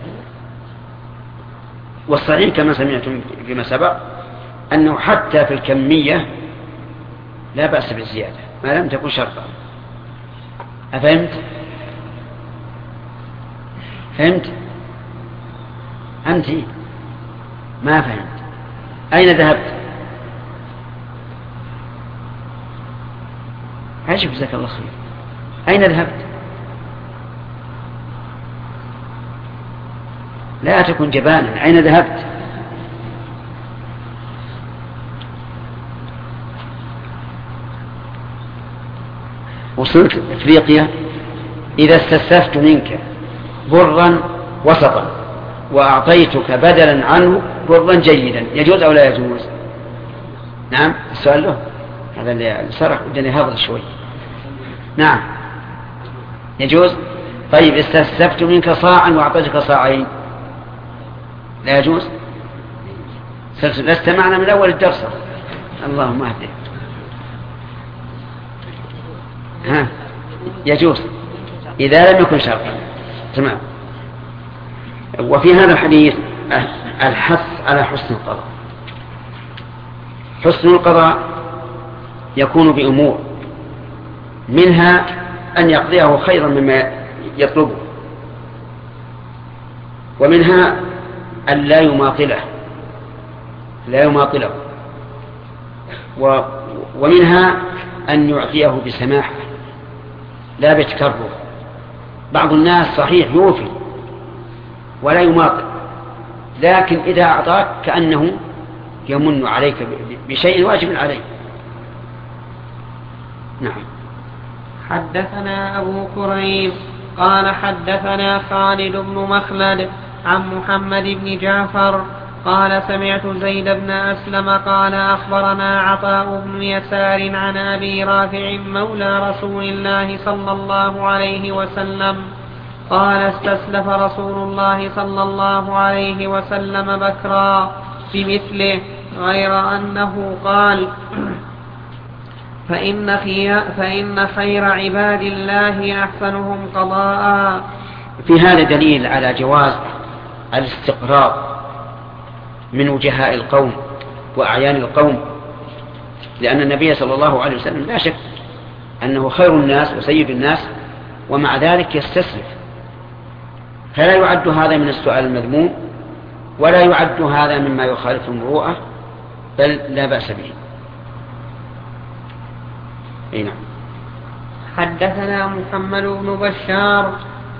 والصحيح كما سمعتم فيما سبق أنه حتى في الكمية لا بأس بالزيادة ما لم تكن شرطا. أفهمت؟ فهمت؟ أنت ما فهمت. أين ذهبت؟ عجب، جزاك الله خير. أين ذهبت؟ لا تكن جبانا. أين ذهبت؟ وصلت إفريقيا إذا استسلفت منك برا وسطا وأعطيتك بدلا عنه برا جيدا، يجوز أو لا يجوز؟ نعم، السؤال له هذا اللي سرح ودني هذا شوي. نعم يجوز. طيب استسلفت منك صاعا وأعطيتك صاعين لا يجوز؟ لست معنا من أول الدرس. اللهم اهدنا. ها يجوز إذا لم يكن شرطا. تمام. وفي هذا الحديث الحث على حسن القضاء. حسن القضاء يكون بأمور، منها أن يقضيه خيرا مما يطلبه، ومنها أن لا يماطله، ومنها أن يعطيه بسماحة لا بتكرر. بعض الناس صحيح يوفي ولا يماطل، لكن إذا أعطاك كأنه يمن عليك بشيء واجب عليه. نعم. حدثنا أبو كريب قال حدثنا خالد بن مخلد عن محمد بن جعفر قال سمعت زيد بن أسلم قال أخبرنا عطاء بن يسار عن أبي رافع مولى رسول الله صلى الله عليه وسلم قال استسلف رسول الله صلى الله عليه وسلم بكرا بمثله، غير أنه قال: فإن خير عباد الله أحسنهم قضاء. في هذا دليل على جواز الاستقراض من وجهاء القوم وأعيان القوم، لأن النبي صلى الله عليه وسلم لا شك أنه خير الناس وسيد الناس ومع ذلك يستسلف، فلا يعد هذا من السؤال المذموم ولا يعد هذا مما يخالف المروءة، بل لا بأس به. نعم. حدثنا محمد بن بشار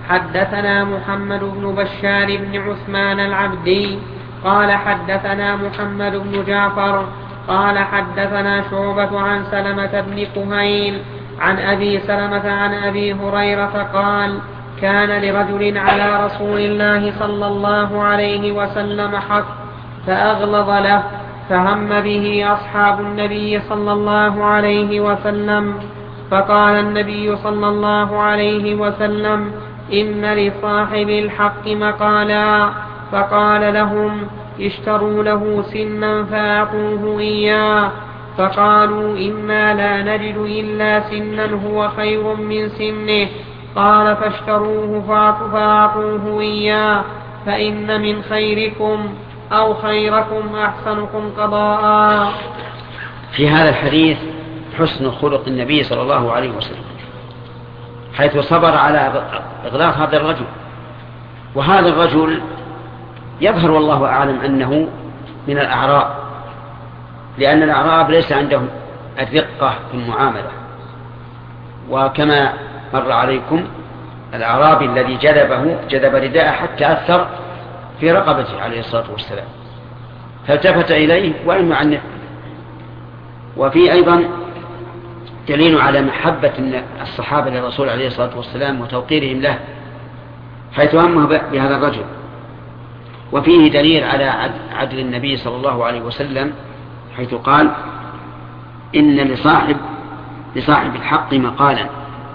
بن عثمان العبدي قال حدثنا محمد بن جعفر قال حدثنا شعبة عن سلمة بن كهيل عن أبي سلمة عن أبي هريرة قال كان لرجل على رسول الله صلى الله عليه وسلم حق فأغلظ له، فهم به أصحاب النبي صلى الله عليه وسلم، فقال النبي صلى الله عليه وسلم إن لصاحب الحق مقالا، فقال لهم اشتروا له سنا فأعطوه إياه، فقالوا إنا لا نجد إلا سنا هو خير من سنه، قال فاشتروه فأعطوه إياه، فإن من خيركم أو خيركم أحسنكم قضاء. في هذا الحديث حسن خلق النبي صلى الله عليه وسلم، حيث صبر على إغلاق هذا الرجل. وهذا الرجل يظهر والله أعلم أنه من الأعراب، لأن الأعراب ليس عندهم الرقة في المعاملة. وكما مر عليكم الأعرابي الذي جذب رداءه حتى أثر في رقبته عليه الصلاة والسلام، فالتفت إليه ولم يعنف. وفي أيضا دليل على محبة الصحابة للرسول عليه الصلاة والسلام وتوقيرهم له، حيث همه بهذا الرجل. وفيه دليل على عدل النبي صلى الله عليه وسلم، حيث قال إن لصاحب الحق مقالا.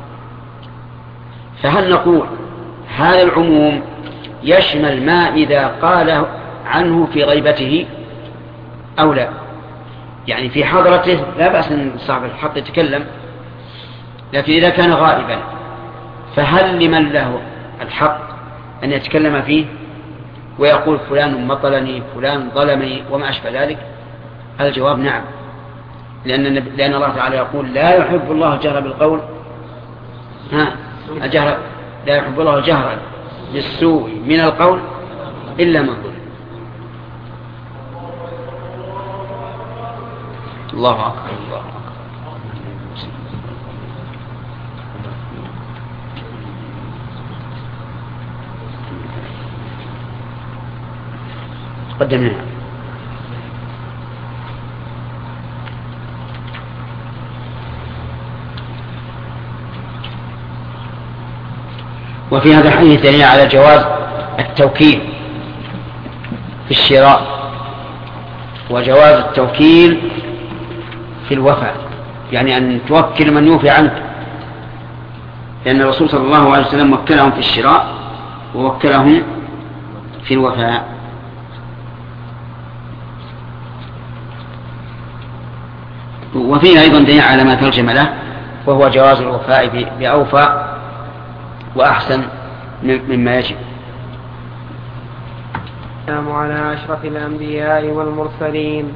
فهل نقول هذا العموم يشمل ما إذا قال عنه في غيبته أو لا؟ يعني في حضرته لا بأس أن صاحب الحق يتكلم، لكن إذا كان غائبا فهل لمن له الحق أن يتكلم فيه ويقول فلان مطلني فلان ظلمني وما أشبه ذلك؟ الجواب نعم، لأن الله تعالى يقول لا يحب الله الجهر بالقول لا يحب الله الجهر بالسوء من القول إلا من ظلم. الله أكبر الله أكبر. قدمنا. وفي هذا الحديث دليل على جواز التوكيل في الشراء وجواز التوكيل في الوفاء، يعني أن توكل من يوفي عنك، لأن الرسول صلى الله عليه وسلم وكلهم في الشراء ووكلهم في الوفاء. وفيه أيضا دليل على ما ترجم له، وهو جواز الوفاء بأوفى وأحسن مما يجب. السلام على أشرف الأنبياء والمرسلين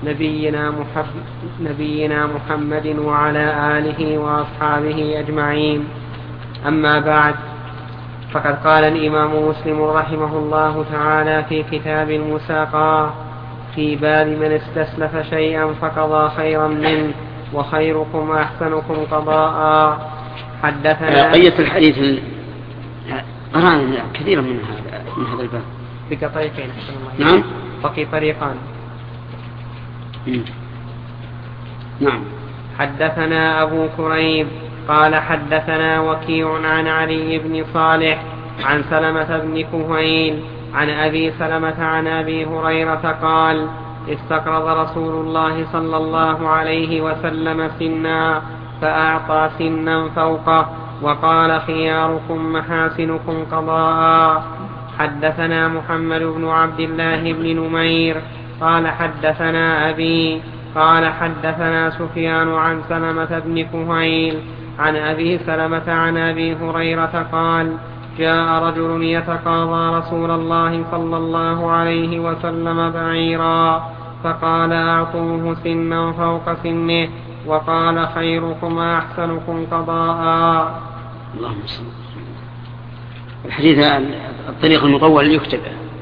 نبينا محمد وعلى آله وأصحابه أجمعين. أما بعد، فقد قال الإمام مسلم رحمه الله تعالى في كتاب المساقاة في باب من استسلف شيئا فقضى خيرا منه وخيركم أحسنكم قضاء. حدثنا قية الحديث قرأنا كثيرا من هذا الباب بطريقين. نعم، بقي طريقان. نعم. حدثنا أبو كريب قال حدثنا وكيع عن علي بن صالح عن سلمة بن كهيل عن أبي سلمة عن أبي هريرة قال استقرض رسول الله صلى الله عليه وسلم سنا فأعطى سنا فوقه وقال خياركم محاسنكم قضاء. حدثنا محمد بن عبد الله بن نمير قال حدثنا أبي قال حدثنا سفيان عن سلمة بن كهيل عن أبي سلمة عن أبي هريرة قال جاء رجل يتقاضى رسول الله صلى الله عليه وسلم بعيرا فقال أعطوه سنا فوق سنه وقال خيركم أحسنكم قضاء. اللهم صل. الحديث الطريق المطول يكتب.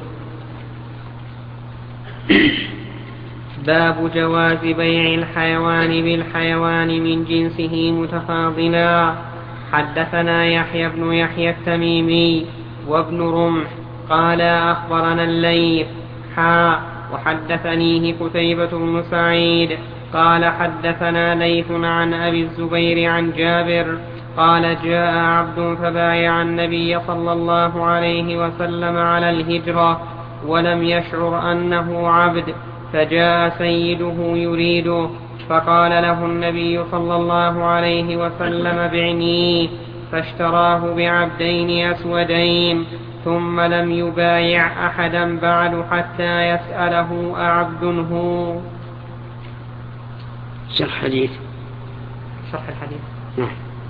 باب جواز بيع الحيوان بالحيوان من جنسه متفاضلا. حدثنا يحيى بن يحيى التميمي وابن رمح قال أخبرنا الليث وحدثنيه قتيبة بن سعيد قال حدثنا ليث عن أبي الزبير عن جابر قال جاء عبد فبايع النبي صلى الله عليه وسلم على الهجرة ولم يشعر أنه عبد، فجاء سيده يريده فقال له النبي صلى الله عليه وسلم بعنيه، فاشتراه بعبدين أسودين، ثم لم يبايع أحدا بعد حتى يسأله أعبد هو. شرح الحديث. نعم.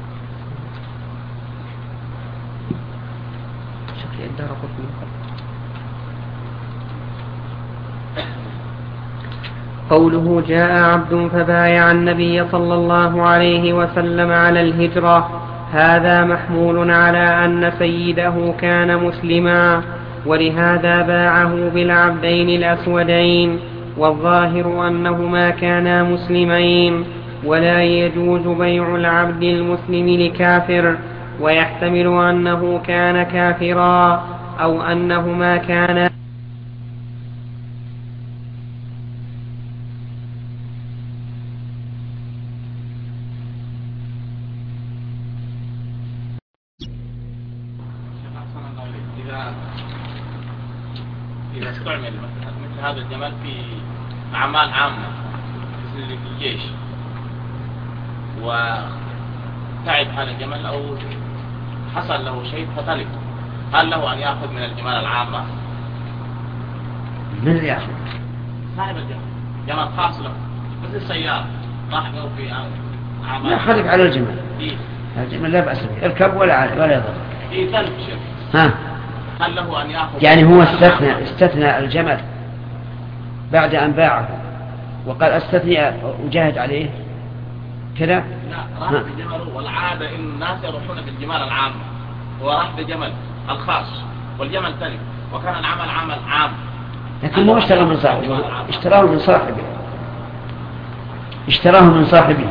قوله جاء عبد فبايع النبي صلى الله عليه وسلم على الهجرة، هذا محمول على أن سيده كان مسلما، ولهذا باعه بالعبدين الأسودين، والظاهر أنهما كانا مسلمين، ولا يجوز بيع العبد المسلم لكافر، ويحتمل أنه كان كافرا أو أنهما كانا إذا استعمل مثل هذا الجمل في أعمال عامة مثل في الجيش وتعب هذا الجمل أو حصل له شيء فتلف، هل له أن يأخذ من الجمال العامة؟ من اللي يأخذ؟ صاحب الجمل، جمل خاص له مثل السيارة راح له في أعمال. لا خليك على الجمل. إيه؟ الجمل لا بأس به، اركب ولا يضر. إيه تلف شيء. ها؟ هل له أن يأخذ؟ يعني هو استثنى الجمل بعد أن باعه وقال استثني وجاهد عليه كذا. لا، راح بجمله، والعادة إن الناس يروحون بالجمال العامة، وراح بجمل الخاص والجمل تلف، وكان العمل عمل عام. لكن مو اشتراه من صاحبه، اشتراه من صاحبه.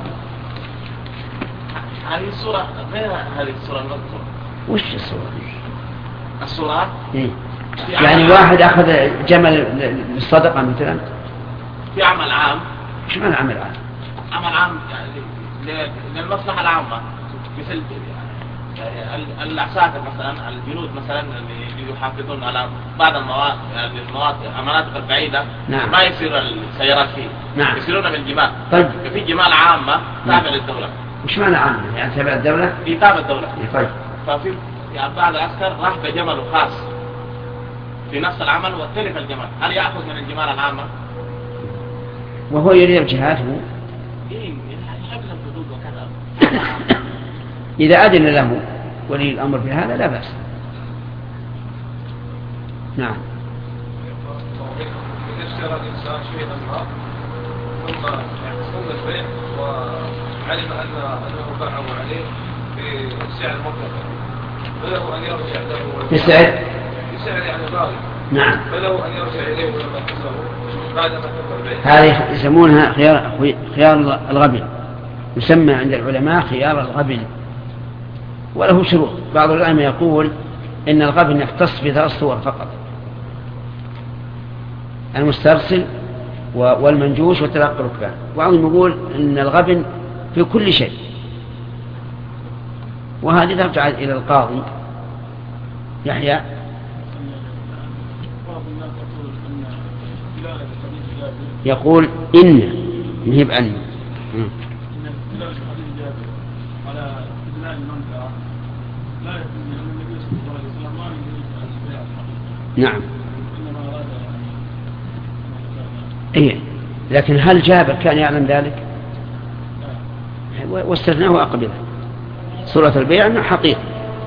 هذه الصورة غير هذه الصورة المذكورة. وش الصورة؟ الصورات؟ إيه؟ يعني واحد أخذ جمل للصدقة مثلا في عمل عام. إيش معنى عمل عام؟ عمل عام يعني للمصلحة العامة، مثل العساكر مثلا، الجنود مثلا اللي يحافظون على بعض المناطق البعيدة. نعم. ما يصير السيارات فيه. نعم. يصيرون بالجمال. طيب. في جمال عامة تابع للدولة. وش معنى عامة؟ يعني تابع الدولة؟ في تابع الدولة. طيب. ففي يعني بعض العسكر راح بجمله خاص في نفس العمل وتلف الجمل، هل يأخذ من الجمال العامة؟ وهو يريد جهاته. إيه، يحفظ الحدود وكذا. إذا أذن له ولي الأمر في هذا لا بأس. نعم. إذا اشترى الإنسان شيئا ما ثم يحصل البيع وعلم أنه باعه عليه بسعر مرتفع، فله أن يرجع له بسعر يعني باغي. نعم. فله أن يرجع إليه ولما كسره بعد ما تم البيع. هذه يسمونها خيار الغبن، يسمى عند العلماء خيار الغبن، وله شروط. بعض العلماء يقول إن الغبن يختص بثلاث صور فقط: المسترسل والمنجوش وتلقي الركبان. وبعضهم يقول إن الغبن في كل شيء، وهذه ترجع إلى القاضي يحيى. يقول إن مهب أن على استدلال المنفعة لا يكون لأن النبي صلى الله عليه وسلم ما يريد البيع الحقيقي. نعم. إنما أراد إيه، لكن هل جابر كان يعلم ذلك؟ واستثناه أقبله. صورة البيع أنه حقيقي.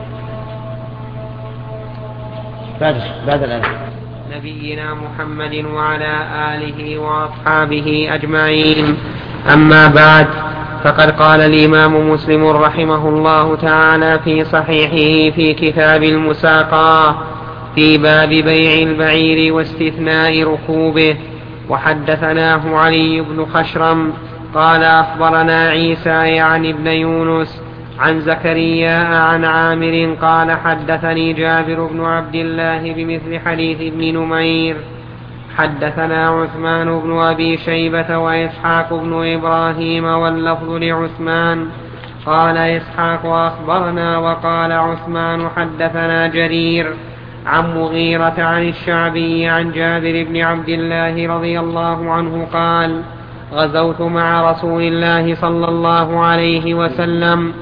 بعد الآن نبينا محمد وعلى آله وأصحابه أجمعين. أما بعد، فقد قال الإمام مسلم رحمه الله تعالى في صحيحه في كتاب المساقى في باب بيع البعير واستثناء ركوبه. وحدثناه علي بن خشرم قال أخبرنا عيسى يعني ابن يونس عن زكريا عن عامر قال حدثني جابر بن عبد الله بمثل حديث ابن نمير. حدثنا عثمان بن أبي شيبة وإسحاق بن إبراهيم واللفظ لعثمان قال إسحاق أخبرنا وقال عثمان حدثنا جرير عن مغيرة عن الشعبي عن جابر بن عبد الله رضي الله عنه قال غزوت مع رسول الله صلى الله عليه وسلم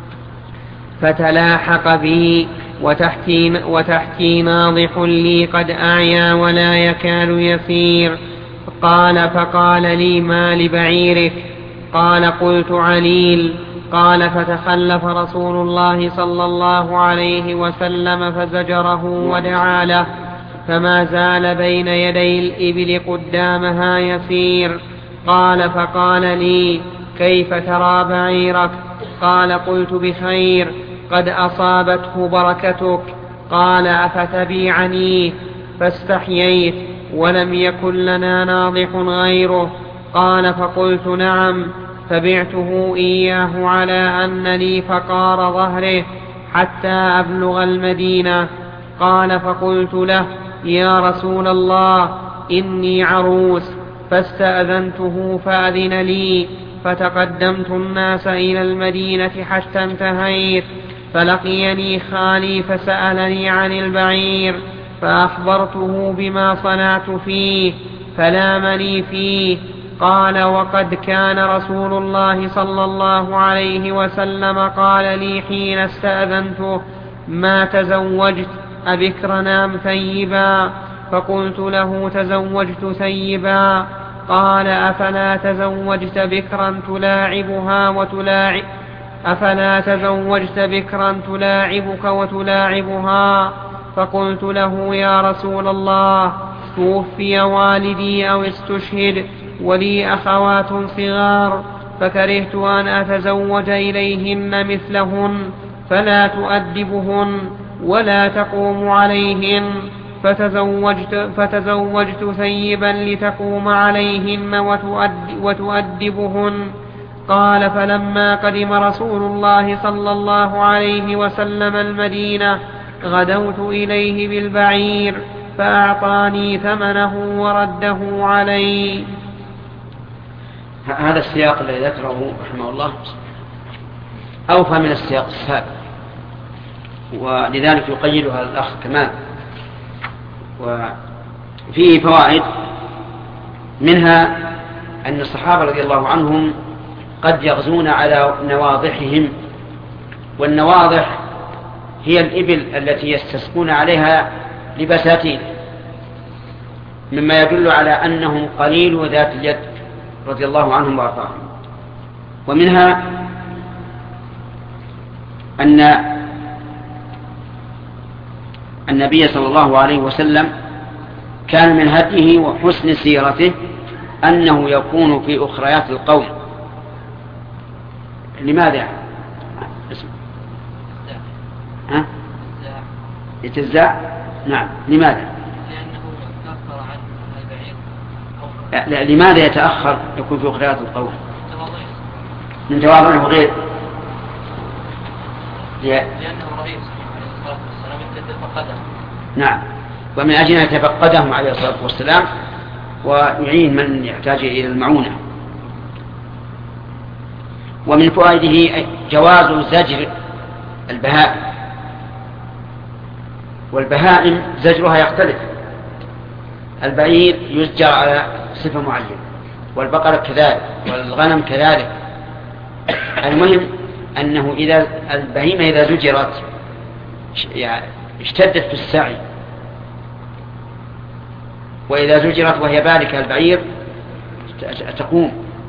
فتلاحق بي وتحتي ناضح لي قد أعيا ولا يكاد يسير. فقال لي ما لبعيرك؟ قال قلت عليل. قال فتخلف رسول الله صلى الله عليه وسلم فزجره ودعا له فما زال بين يدي الإبل قدامها يسير. قال فقال لي كيف ترى بعيرك؟ قال قلت بخير قد أصابته بركتك. قال أفتبيعني؟ فاستحييت ولم يكن لنا ناضح غيره. قال فقلت نعم. فبعته إياه على أن لي فقار ظهره حتى أبلغ المدينة. قال فقلت له يا رسول الله إني عروس. فاستأذنته فأذن لي فتقدمت الناس إلى المدينة حتى انتهيت فلقيني خالي فسألني عن البعير فأخبرته بما صنعت فيه فلامني فيه. قال وقد كان رسول الله صلى الله عليه وسلم قال لي حين استأذنته ما تزوجت أبكرا أم ثيبا؟ فقلت له تزوجت ثيبا. قال أفلا تزوجت بكرا تلاعبك وتلاعبها؟ فقلت له يا رسول الله توفي والدي أو استشهد ولي أخوات صغار فكرهت أن أتزوج إليهن مثلهن فلا تؤدبهن ولا تقوم عليهن فتزوجت ثيبا لتقوم عليهن وتؤدبهن. قال فلما قدم رسول الله صلى الله عليه وسلم المدينة غدوت إليه بالبعير فأعطاني ثمنه ورده علي. هذا السياق الذي ذكره رحمه الله أوفى من السياق السابق ولذلك يقيدها الأخ كمان. وفيه فوائد منها أن الصحابة رضي الله عنهم قد يغزون على نواضحهم، والنواضح هي الإبل التي يستسقون عليها لبساتين، مما يدل على أنهم قليل ذات اليد رضي الله عنهم وارضاهم. ومنها أن النبي صلى الله عليه وسلم كان من هديه وحسن سيرته أنه يكون في أخريات القوم. لماذا؟ يتزاع؟ نعم. لماذا؟ لماذا يتأخر يكون في أخريات القوم؟ من تواضعه غير لأنه رئيس عليه الصلاة والسلام يتفقدهم. نعم، ومن أجل أن يتفقدهم عليه الصلاة والسلام ويعين من يحتاج إلى المعونة. ومن فوائده جواز زجر البهائم، والبهائم زجرها يختلف. البعير يزجر على صفة معينة، والبقرة كذلك، والغنم كذلك. المهم أنه إذا البهيمة إذا زجرت اشتدت في السعي، وإذا زجرت وهي بالكة البعير تقوم،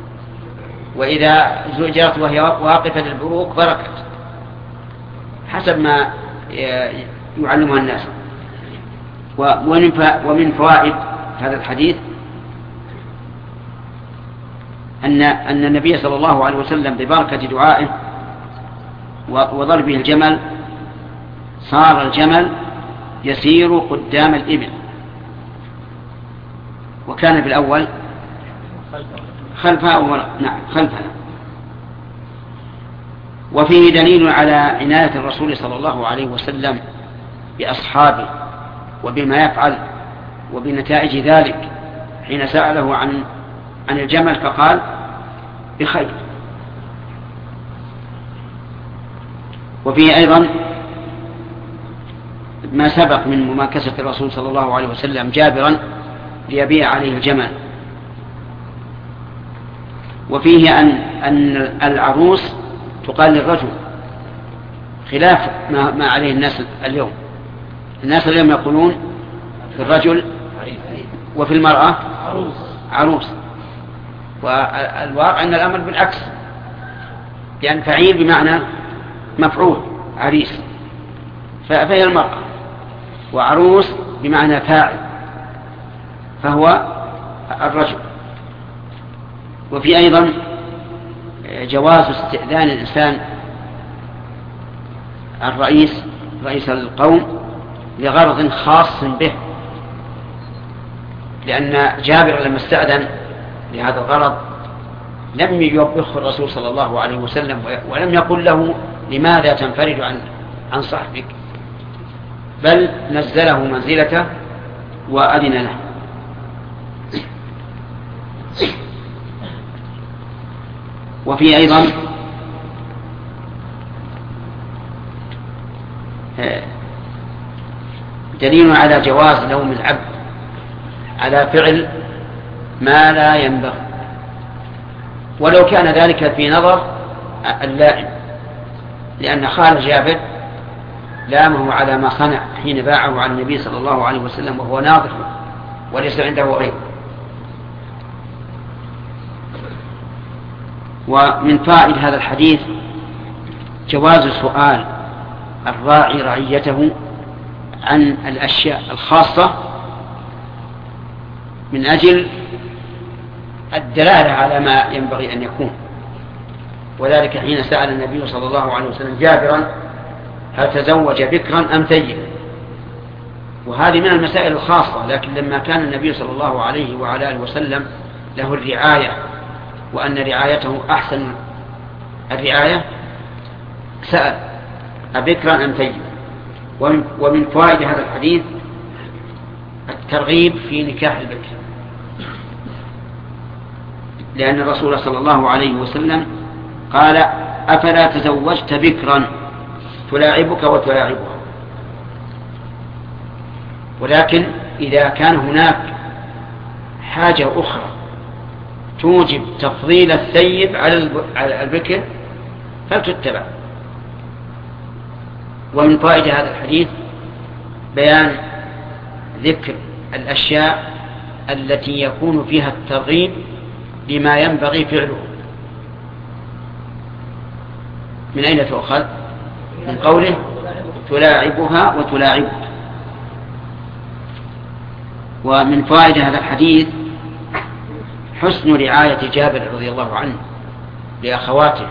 وإذا زجرت وهي واقفة للبروق بركت، حسب ما يعلمها الناس. ومن فوائد هذا الحديث أن النبي صلى الله عليه وسلم ببركة دعائه وضربه الجمل صار الجمل يسير قدام الإبل، وكان بالأول خلفها. نعم خلفها. وفيه دليل على عناية الرسول صلى الله عليه وسلم بأصحابه وبما يفعل وبنتائج ذلك، حين سأله عن الجمل فقال بخير. وفيه أيضا ما سبق من مماكسة الرسول صلى الله عليه وسلم جابرا ليبيع عليه الجمل. وفيه أن العروس تقال للرجل، خلاف ما عليه الناس اليوم. الناس اليوم يقولون في الرجل وفي المرأة عروس، والواقع أن الأمر بالعكس، لأن فعيل بمعنى مفعول عريس، فهي المرأة، وعروس بمعنى فاعل فهو الرجل. وفي أيضا جواز استئذان الإنسان رئيس القوم لغرض خاص به، لأن جابر لما استأذن لهذا الغرض لم يوبخه الرسول صلى الله عليه وسلم ولم يقل له لماذا تنفرد عن صاحبك، بل نزله منزلته وأذن له. وفي أيضا دليل على جواز لوم العبد على فعل ما لا ينبغي، ولو كان ذلك في نظر اللائم، لأن خال جابر لامه على ما صنع حين باعه عن النبي صلى الله عليه وسلم وهو ناظر وليس عنده غيره. ومن فائدة هذا الحديث جواز سؤال الراعي رعيته عن الأشياء الخاصة من أجل الدلالة على ما ينبغي أن يكون، وذلك حين سأل النبي صلى الله عليه وسلم جابرا هل تزوج بكرا أم ثيبا، وهذه من المسائل الخاصة، لكن لما كان النبي صلى الله عليه وعلى آله وسلم له الرعاية وأن رعايته أحسن الرعاية سأل أبكرا أم ثيبا. ومن فوائد هذا الحديث الترغيب في نكاح البكر، لأن الرسول صلى الله عليه وسلم قال أفلا تزوجت بكرا تلاعبك وتلاعبها، ولكن إذا كان هناك حاجة أخرى توجب تفضيل الثيب على البكر فلتتبع. ومن فائدة هذا الحديث بيان ذكر الأشياء التي يكون فيها الترغيب بما ينبغي فعله. من أين تؤخذ؟ من قوله تلاعبها وتلاعبك. ومن فائدة هذا الحديث حسن رعاية جابر رضي الله عنه لأخواته،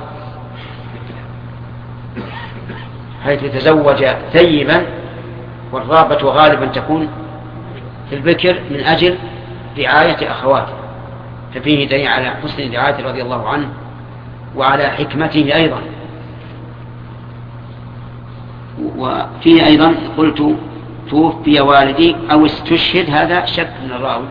حيث تزوج ثيبا، والرابة غالبا تكون في البكر من أجل رعاية أخواته، ففيه دليل على حسن رعايته رضي الله عنه وعلى حكمته أيضا. وفيه أيضا قلت توفي والدي أو استشهد، هذا شك من الراوي،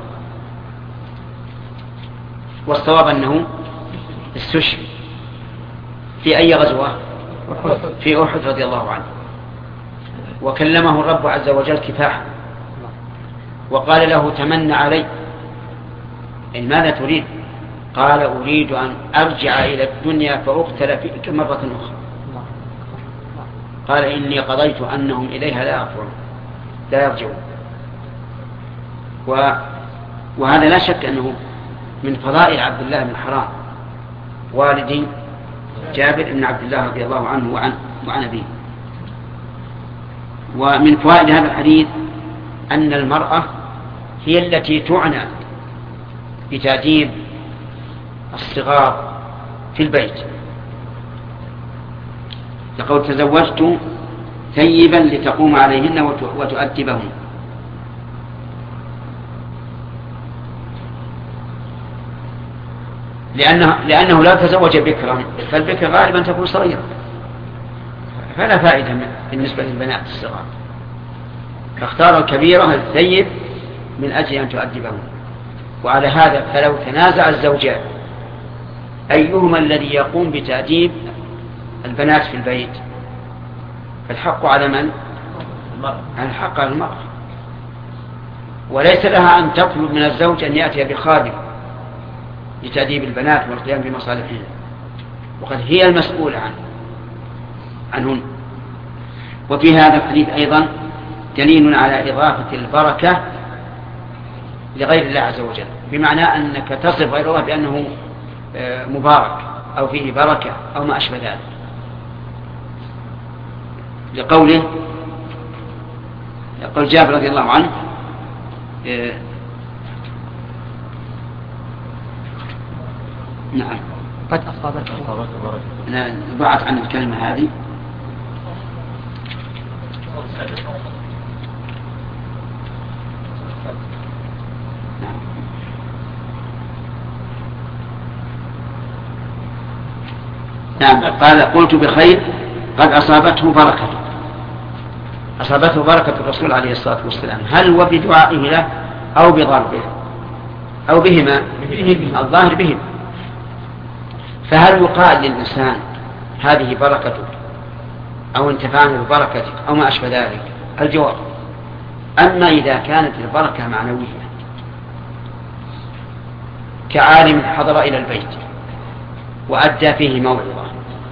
والصواب أنه استشهد. في أي غزوة؟ في أحد رضي الله عنه، وكلمه الرب عز وجل كفاحا وقال له تمنى علي، إن ماذا تريد؟ قال أريد أن أرجع إلى الدنيا فأقتل فيك مرة أخرى. قال إني قضيت أنهم إليها لا يرجعون. وهذا لا شك أنه من فضائل عبد الله بن حرام والدي جابر بن عبد الله رضي الله عنه وعن أبيه. ومن فوائد هذا الحديث أن المرأة هي التي تعنى بتأديب الصغار في البيت، يقول تزوجت ثيبا لتقوم عليهن وتؤدبهن. لأنه لا تزوج بكرا، فالبكر غالبا تكون صغيرة، فلا فائدة بالنسبة للبنات الصغار، فاختار الكبيرة الثيب من أجل أن تؤدبهن. وعلى هذا فلو تنازع الزوجان أيهما الذي يقوم بتأديب البنات في البيت، فالحق على من؟ الحق على المرأة، وليس لها أن تطلب من الزوج أن يأتي بخادم لتأديب البنات والقيام بمصالحهن، وقد هي المسؤولة عنهن. وفي هذا الحديث أيضا دليل على إضافة البركة لغير الله عز وجل، بمعنى أنك تصف غير الله بأنه مبارك أو فيه بركة أو ما أشبه ذلك، لقوله يقول جابر رضي الله عنه نعم قد أصابته أنا ضاعت عن الكلمة هذه. نعم قال قلت بخير قد أصابته بركة، أصابته بركة الرسول عليه الصلاة والسلام، هل هو بدعائه له أو بضربه أو بهما؟ الظاهر بهم. فهل يقال للإنسان هذه بركتك أو انتفعنا ببركتك أو ما أشبه ذلك؟ الجواب: أما إذا كانت البركة معنوية كعالم حضر إلى البيت وأدى فيه موعظة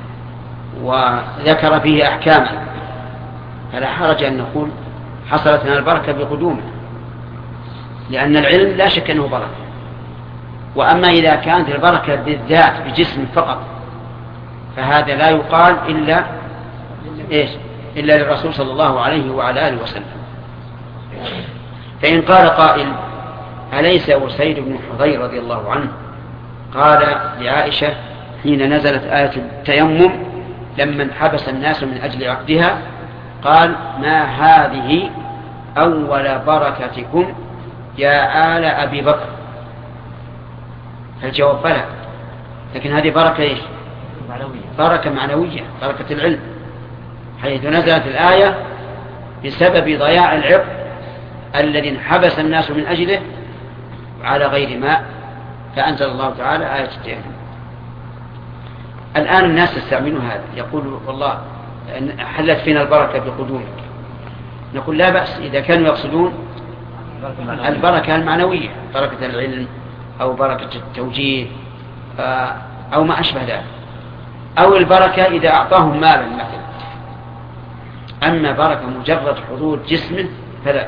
وذكر فيه أحكاما، فلا حرج أن نقول حصلت لنا البركة بقدومه، لأن العلم لا شك أنه بركة. وأما إذا كانت البركة بالذات بجسم فقط فهذا لا يقال إلا للرسول صلى الله عليه وعلى آله وسلم. فإن قال قائل: أليس أسيد بن حضير رضي الله عنه قال لعائشة حين نزلت آية التيمم لما انحبس الناس من أجل عقدها، قال: ما هذه أول بركتكم يا آل أبي بكر؟ الجواب: بلى، لكن هذه بركة إيش؟ بركة معنوية، بركة العلم، حيث نزلت الآية بسبب ضياع العقد الذي انحبس الناس من أجله على غير ماء، فأنزل الله تعالى آية التيمم. الآن الناس يستعملون هذا، يقول: والله حلت فينا البركة بقدومك. نقول: لا بأس إذا كانوا يقصدون البركة المعنوية، بركة العلم أو بركة التوجيه أو ما أشبه ذلك، أو البركة إذا أعطاهم مالا مثلا. أما بركة مجرد حضور جسمه فلا.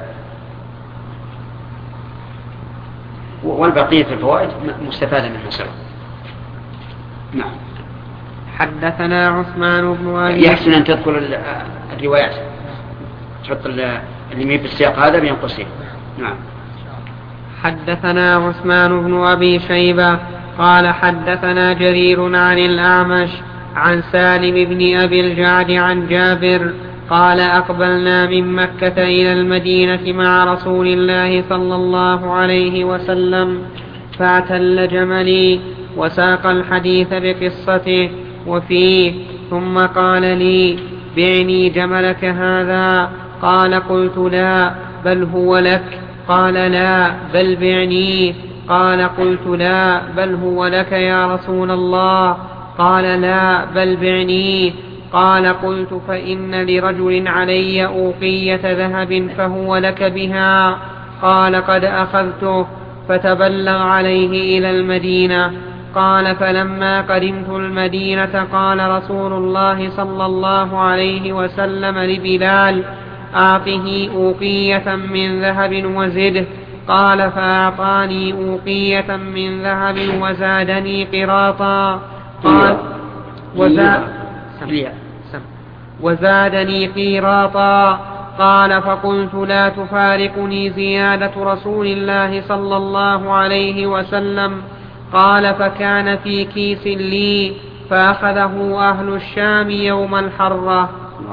والبقية في الفوائد مستفادة من مسألة. نعم. حدثنا عثمان بن أبي. يحسن أن تذكر الروايات، تحط اللي بالسياق هذا بين قوسين. نعم. حدثنا عثمان بن أبي شيبة قال حدثنا جرير عن الأعمش عن سالم بن أبي الجعد عن جابر قال: أقبلنا من مكة إلى المدينة مع رسول الله صلى الله عليه وسلم، فاعتل جملي وساق الحديث بقصته وفيه، ثم قال لي: بعني جملك هذا. قال: قلت: لا، بل هو لك. قال: لا، بل بعني. قال: قلت: لا، بل هو لك يا رسول الله. قال: لا، بل بعني. قال: قلت: فإن لرجل علي أوقية ذهب فهو لك بها. قال: قد أخذته. فتبلغ عليه إلى المدينة. قال: فلما قدمت المدينة قال رسول الله صلى الله عليه وسلم لبلال: أعطه أوقية من ذهب وزده. قال: فأعطاني أوقية من ذهب وزادني قراطا. قال: وزادني قيراطا. قال: فقلت: لا تفارقني زيادة رسول الله صلى الله عليه وسلم. قال فكان في كيس لي فأخذه أهل الشام يوم الحرة.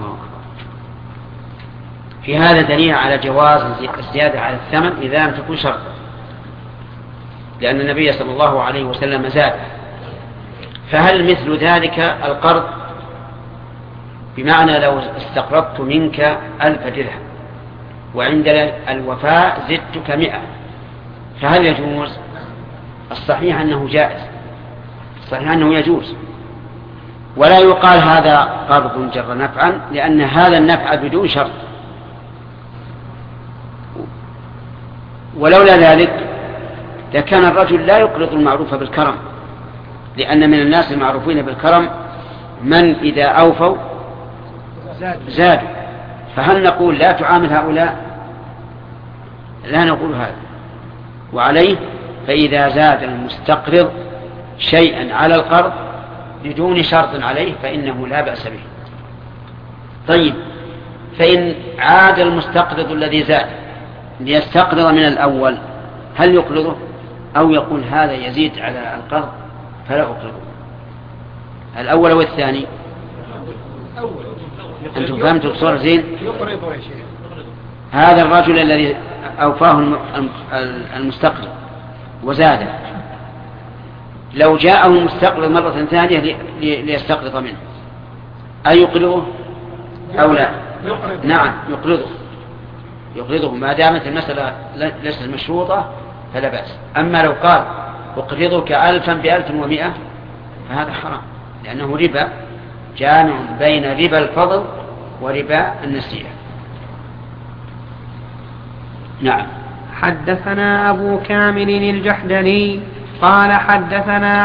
في هذا دليل على جواز الزيادة على الثمن إذا لم تكن شرطا، لأن النبي صلى الله عليه وسلم زاد. فهل مثل ذلك القرض؟ بمعنى لو استقرضت منك 1000 درهم وعند الوفاء زدتك 100، فهل يجوز؟ الصحيح أنه جائز، الصحيح أنه يجوز، ولا يقال هذا قرض جر نفعا، لأن هذا النفع بدون شرط. ولولا ذلك لكان الرجل لا يقرض المعروف بالكرم، لأن من الناس المعروفين بالكرم من إذا أوفوا زادوا. فهل نقول لا تعامل هؤلاء؟ لا نقول هذا. وعليه فإذا زاد المستقرض شيئا على القرض بدون شرط عليه فإنه لا بأس به. طيب، فإن عاد المستقرض الذي زاد ليستقرض من الأول، هل يقرضه أو يقول هذا يزيد على القرض فلا أقرضه؟ الأول والثاني؟ أنتم فهمتوا بصورة زين؟ هذا الرجل الذي أوفاه المستقرض وزاد، لو جاءه المستقرض مرة ثانية ليستقرض منه أيقرضه أو لا؟ نعم يقرضه ما دامت المسألة ليست مشروطة فلا بأس. أما لو قال أقرضك 1000 ب1100 فهذا حرام، لأنه ربا جامع بين ربا الفضل وربا النسيئة. نعم. حدثنا أبو كامل الجحدري قال حدثنا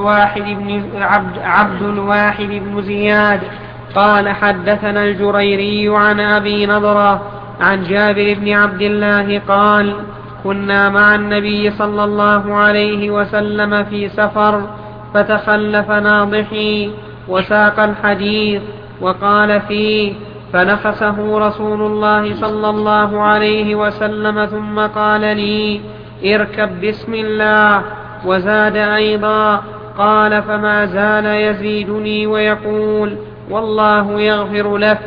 عبد الواحد بن زياد قال حدثنا الجريري عن أبي نضرة عن جابر بن عبد الله قال كنا مع النبي صلى الله عليه وسلم في سفر فتخلف ناضحي وساق الحديث وقال فيه فنخسه رسول الله صلى الله عليه وسلم ثم قال لي اركب بسم الله، وزاد أيضا قال فما زال يزيدني ويقول والله يغفر لك.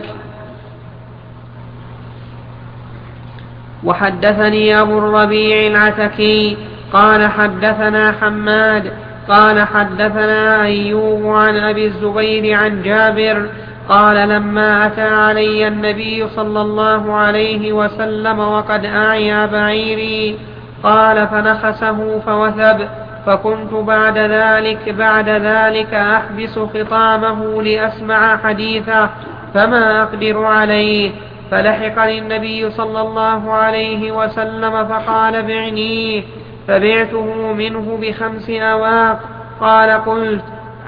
وحدثني أبو الربيع العتكي قال حدثنا حماد قال حدثنا أيوب عن أبي الزبير عن جابر قال لما أتى علي النبي صلى الله عليه وسلم وقد أعيا بعيري قال فنخسه فوثب، فكنت بعد ذلك أحبس خطامه لأسمع حديثه فما أقدر عليه، فلحقني النبي صلى الله عليه وسلم فقال بعنيه، فبعته منه ب5 أواق. قال قلت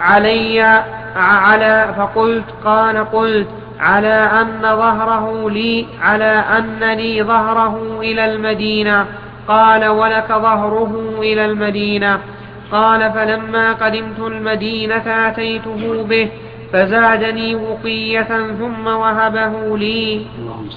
على أن لي ظهره إلى المدينة. قال ولك ظهره إلى المدينة. قال فلما قدمت المدينة أتيته به فزادني وقية ثم وهبه لي.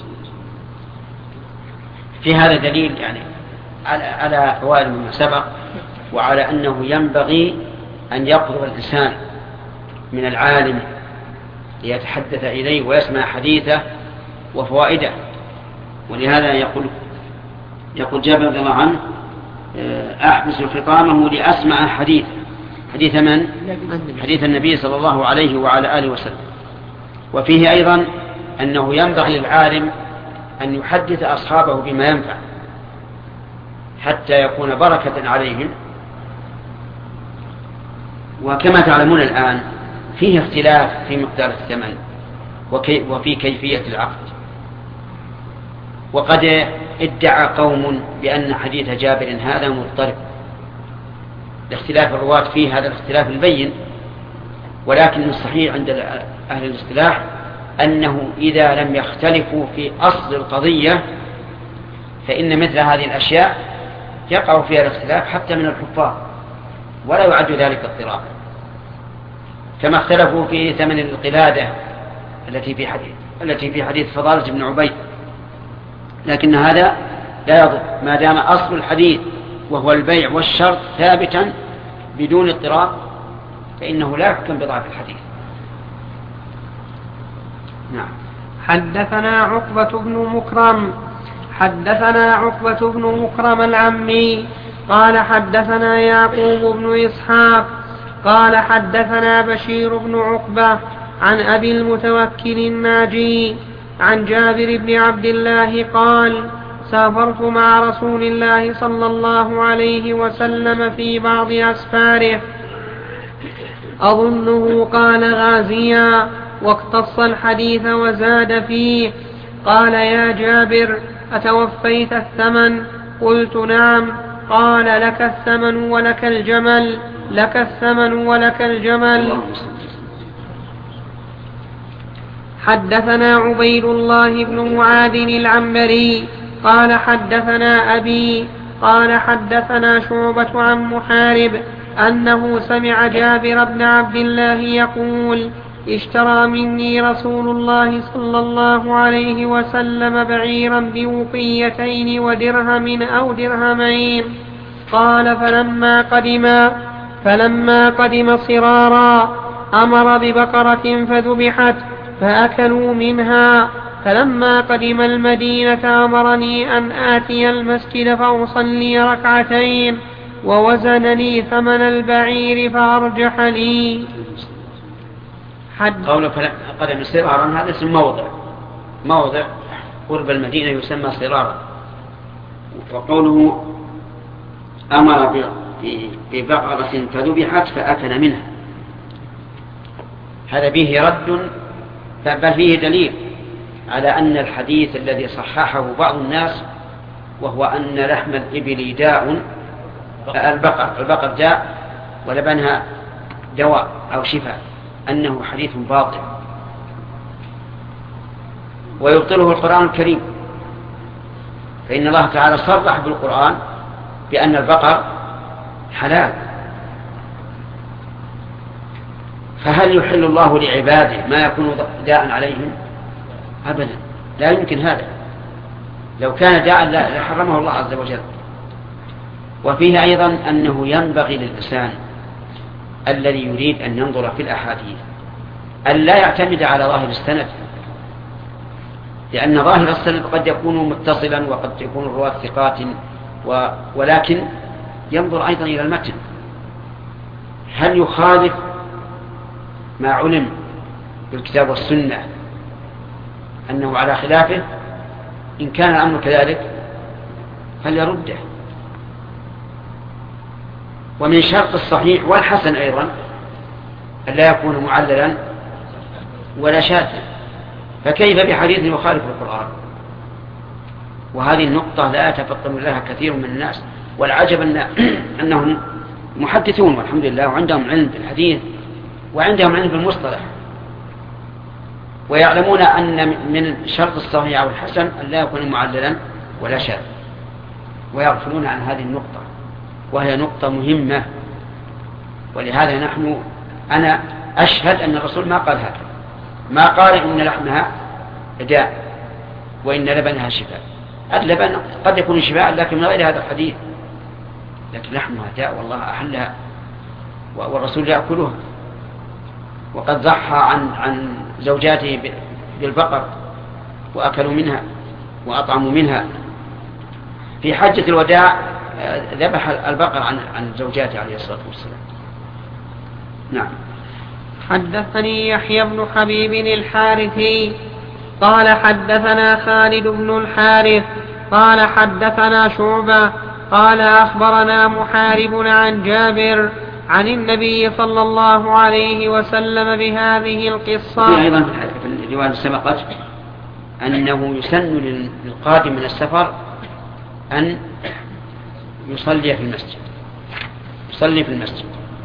في هذا دليل يعني على فوائد مما سبق، وعلى أنه ينبغي أن يقرب الإنسان من العالم ليتحدث إليه ويسمع حديثه وفوائده. ولهذا يقول جابر رضي الله عنه أحبس خطامه لأسمع حديث من؟ حديث النبي صلى الله عليه وعلى آله وسلم. وفيه أيضا أنه ينبغي للعالم أن يحدث أصحابه بما ينفع حتى يكون بركة عليهم. وكما تعلمون الآن فيه اختلاف في مقدار الثمن وفي كيفية العقد. وقد ادعى قوم بأن حديث جابر هذا مضطرب لاختلاف الرواة فيه، هذا الاختلاف البين. ولكن الصحيح عند أهل الاصطلاح أنه إذا لم يختلفوا في أصل القضية فإن مثل هذه الأشياء يقع فيها الاختلاف حتى من الحفاظ، ولا يعد ذلك اضطرابا، كما اختلفوا في ثمن القلادة التي في حديث فضالة بن عبيد. لكن هذا لا يضر ما دام أصل الحديث وهو البيع والشرط ثابتا بدون اضطراب فإنه لا يحكم بضعف الحديث. نعم. حدثنا عقبة بن مكرم العمي قال حدثنا يعقوب بن إسحاق قال حدثنا بشير بن عقبة عن أبي المتوكل الناجي عن جابر بن عبد الله قال سافرت مع رسول الله صلى الله عليه وسلم في بعض أسفاره أظنه قال غازيا واقتص الحديث وزاد فيه. قال يا جابر أتوفيت الثمن؟ قلت نعم. قال لك الثمن ولك الجمل، لك الثمن ولك الجمل. حدثنا عبيد الله بن معاذ العنبري قال حدثنا أبي قال حدثنا شعبة عن محارب أنه سمع جابر بن عبد الله يقول اشترى مني رسول الله صلى الله عليه وسلم بعيرا بوقيتين ودرهم أو درهمين. قال فلما قدم صرارا أمر ببقرة فذبحت فأكلوا منها. فلما قدم المدينة أمرني أن آتي المسجد فأصلي ركعتين ووزن لي ثمن البعير فأرجح لي. قوله قدم صرارا هذا اسم موضع قرب المدينة يسمى صرارا. وقوله أمر ببقرة فذبحت فأكل منها هذا به رد بل فيه دليل على أن الحديث الذي صححه بعض الناس وهو أن لحم الإبل داء البقر داء ولبنها دواء أو شفاء أنه حديث باطل ويبطله القرآن الكريم. فإن الله تعالى صرح بالقرآن بأن البقر حلال. فهل يحل الله لعباده ما يكون داء عليهم؟ أبدا، لا يمكن هذا. لو كان داء لحرمه الله عز وجل. وفيه أيضا أنه ينبغي للإنسان الذي يريد أن ينظر في الأحاديث أن لا يعتمد على ظاهر السند، لأن ظاهر السند قد يكون متصلا وقد يكون الرواة ثقات ولكن ينظر أيضا إلى المتن هل يخالف ما علم بالكتاب والسنة أنه على خلافه. إن كان الأمر كذلك فليرده. ومن شرط الصحيح والحسن أيضا أن لا يكون معللا ولا شاذا، فكيف بحديث يخالف القرآن؟ وهذه النقطة لا يتفطن لها كثير من الناس. والعجب أنهم محدثون والحمد لله وعندهم علم بالحديث وعندهم علم بالمصطلح ويعلمون أن من شرط الصحيح أو الحسن أن لا يكون معللا ولا شاذ، ويغفلون عن هذه النقطة وهي نقطة مهمة. ولهذا أنا أشهد أن الرسول ما قال هذا، ما قال إن لحمها داء وإن لبنها شفاء. اللبن قد يكون شفاء لكن من غير هذا الحديث، لكن لحمها داء والله أحلها والرسول يأكلها. وقد ضحى عن زوجاته بالبقر وأكلوا منها وأطعموا منها. في حجة الوداع ذبح البقر عن زوجاته عليه الصلاة والسلام. نعم. حدثني يحيى بن حبيب الحارثي قال حدثنا خالد بن الحارث قال حدثنا شعبة قال أخبرنا محارب عن جابر عن النبي صلى الله عليه وسلم بهذه القصة. أيضا في الرواية سبقت أنه يسن للقادم من السفر أن يصلي في المسجد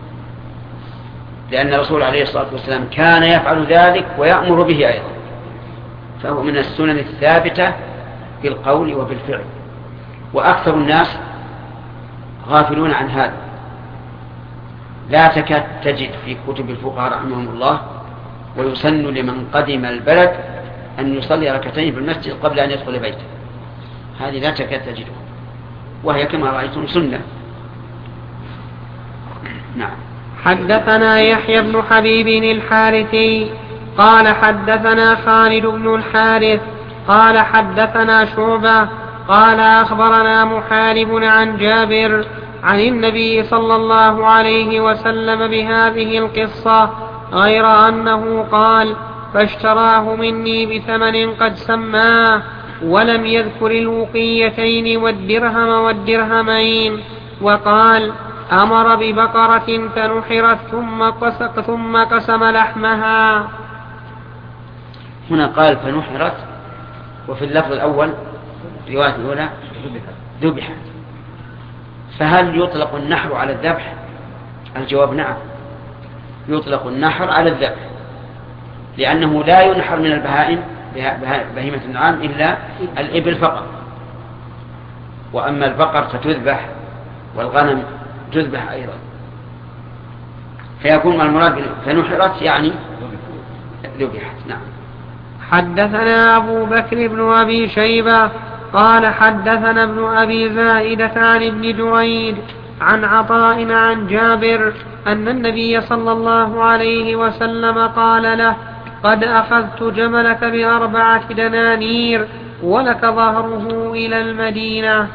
لأن الرسول عليه الصلاة والسلام كان يفعل ذلك ويأمر به أيضا، فهو من السنن الثابتة بالقول وبالفعل. وأكثر الناس غافلون عن هذا، لا تكاد تجد في كتب الفقهاء رحمهم الله ويسن لمن قدم البلد أن يصلي ركعتين في المسجد قبل أن يدخل بيته، هذه لا تكاد تجده، وهي كما رأيتم سنة. نعم. حدثنا يحيى بن حبيب الحارثي قال حدثنا خالد بن الحارث قال حدثنا شعبة قال أخبرنا محارب عن جابر عن النبي صلى الله عليه وسلم بهذه القصة غير أنه قال فاشتراه مني بثمن قد سماه ولم يذكر الوقيتين والدرهم والدرهمين وقال أمر ببقرة فنحرت ثم قسم لحمها. هنا قال فنحرت وفي اللفظ الأول رواية الأولى ذبحت. فهل يطلق النحر على الذبح؟ الجواب نعم، يطلق النحر على الذبح، لأنه لا ينحر من البهائم بهيمة النعام إلا الإبل فقط، وأما البقر فتذبح والغنم تذبح أيضا، فيكون المراد فنحرت يعني ذبحت. نعم. حدثنا أبو بكر بن أبي شيبة قال حدثنا ابن أبي زائدة عن ابن جريج عن عطاء عن جابر أن النبي صلى الله عليه وسلم قال له قد أخذت جملك ب4 دنانير ولك ظهره إلى المدينة.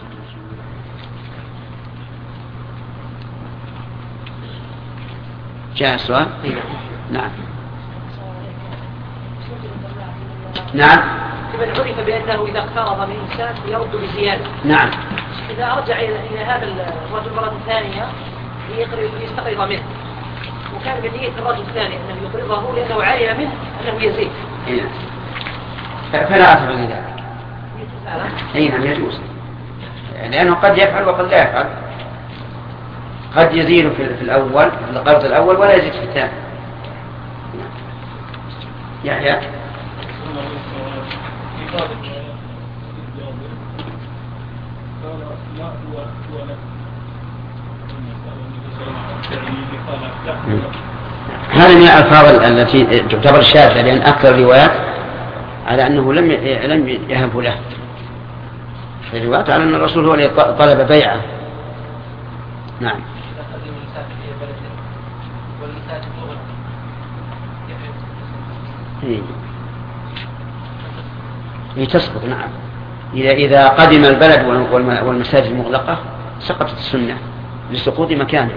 جاء السؤال؟ نعم. نعم. من عرف بأنه إذا اقترض من إنسان يرد بزيادة. نعم. إذا رجع إلى هذا الرجل مرة ثانية يستقرض منه، وكان بنية الرجل الثاني أنه يقرضه لأنه علم منه أنه يزيد. فلا أثر من ذلك. نعم يجوز، لأنه قد يفعل وقد لا يفعل، قد يزيد في الأول في القرض الأول ولا يزيد في الثاني. يحيى هذا من الألفاظ التي تعتبر شاذة، لأن أكثر الروايات على أنه لم يهب له، في الروايات على أن الرسول هو الذي طلب بيعه. نعم. تسقط. نعم. إذا قدم البلد والمساجد مغلقة سقطت السنة لسقوط مكانها.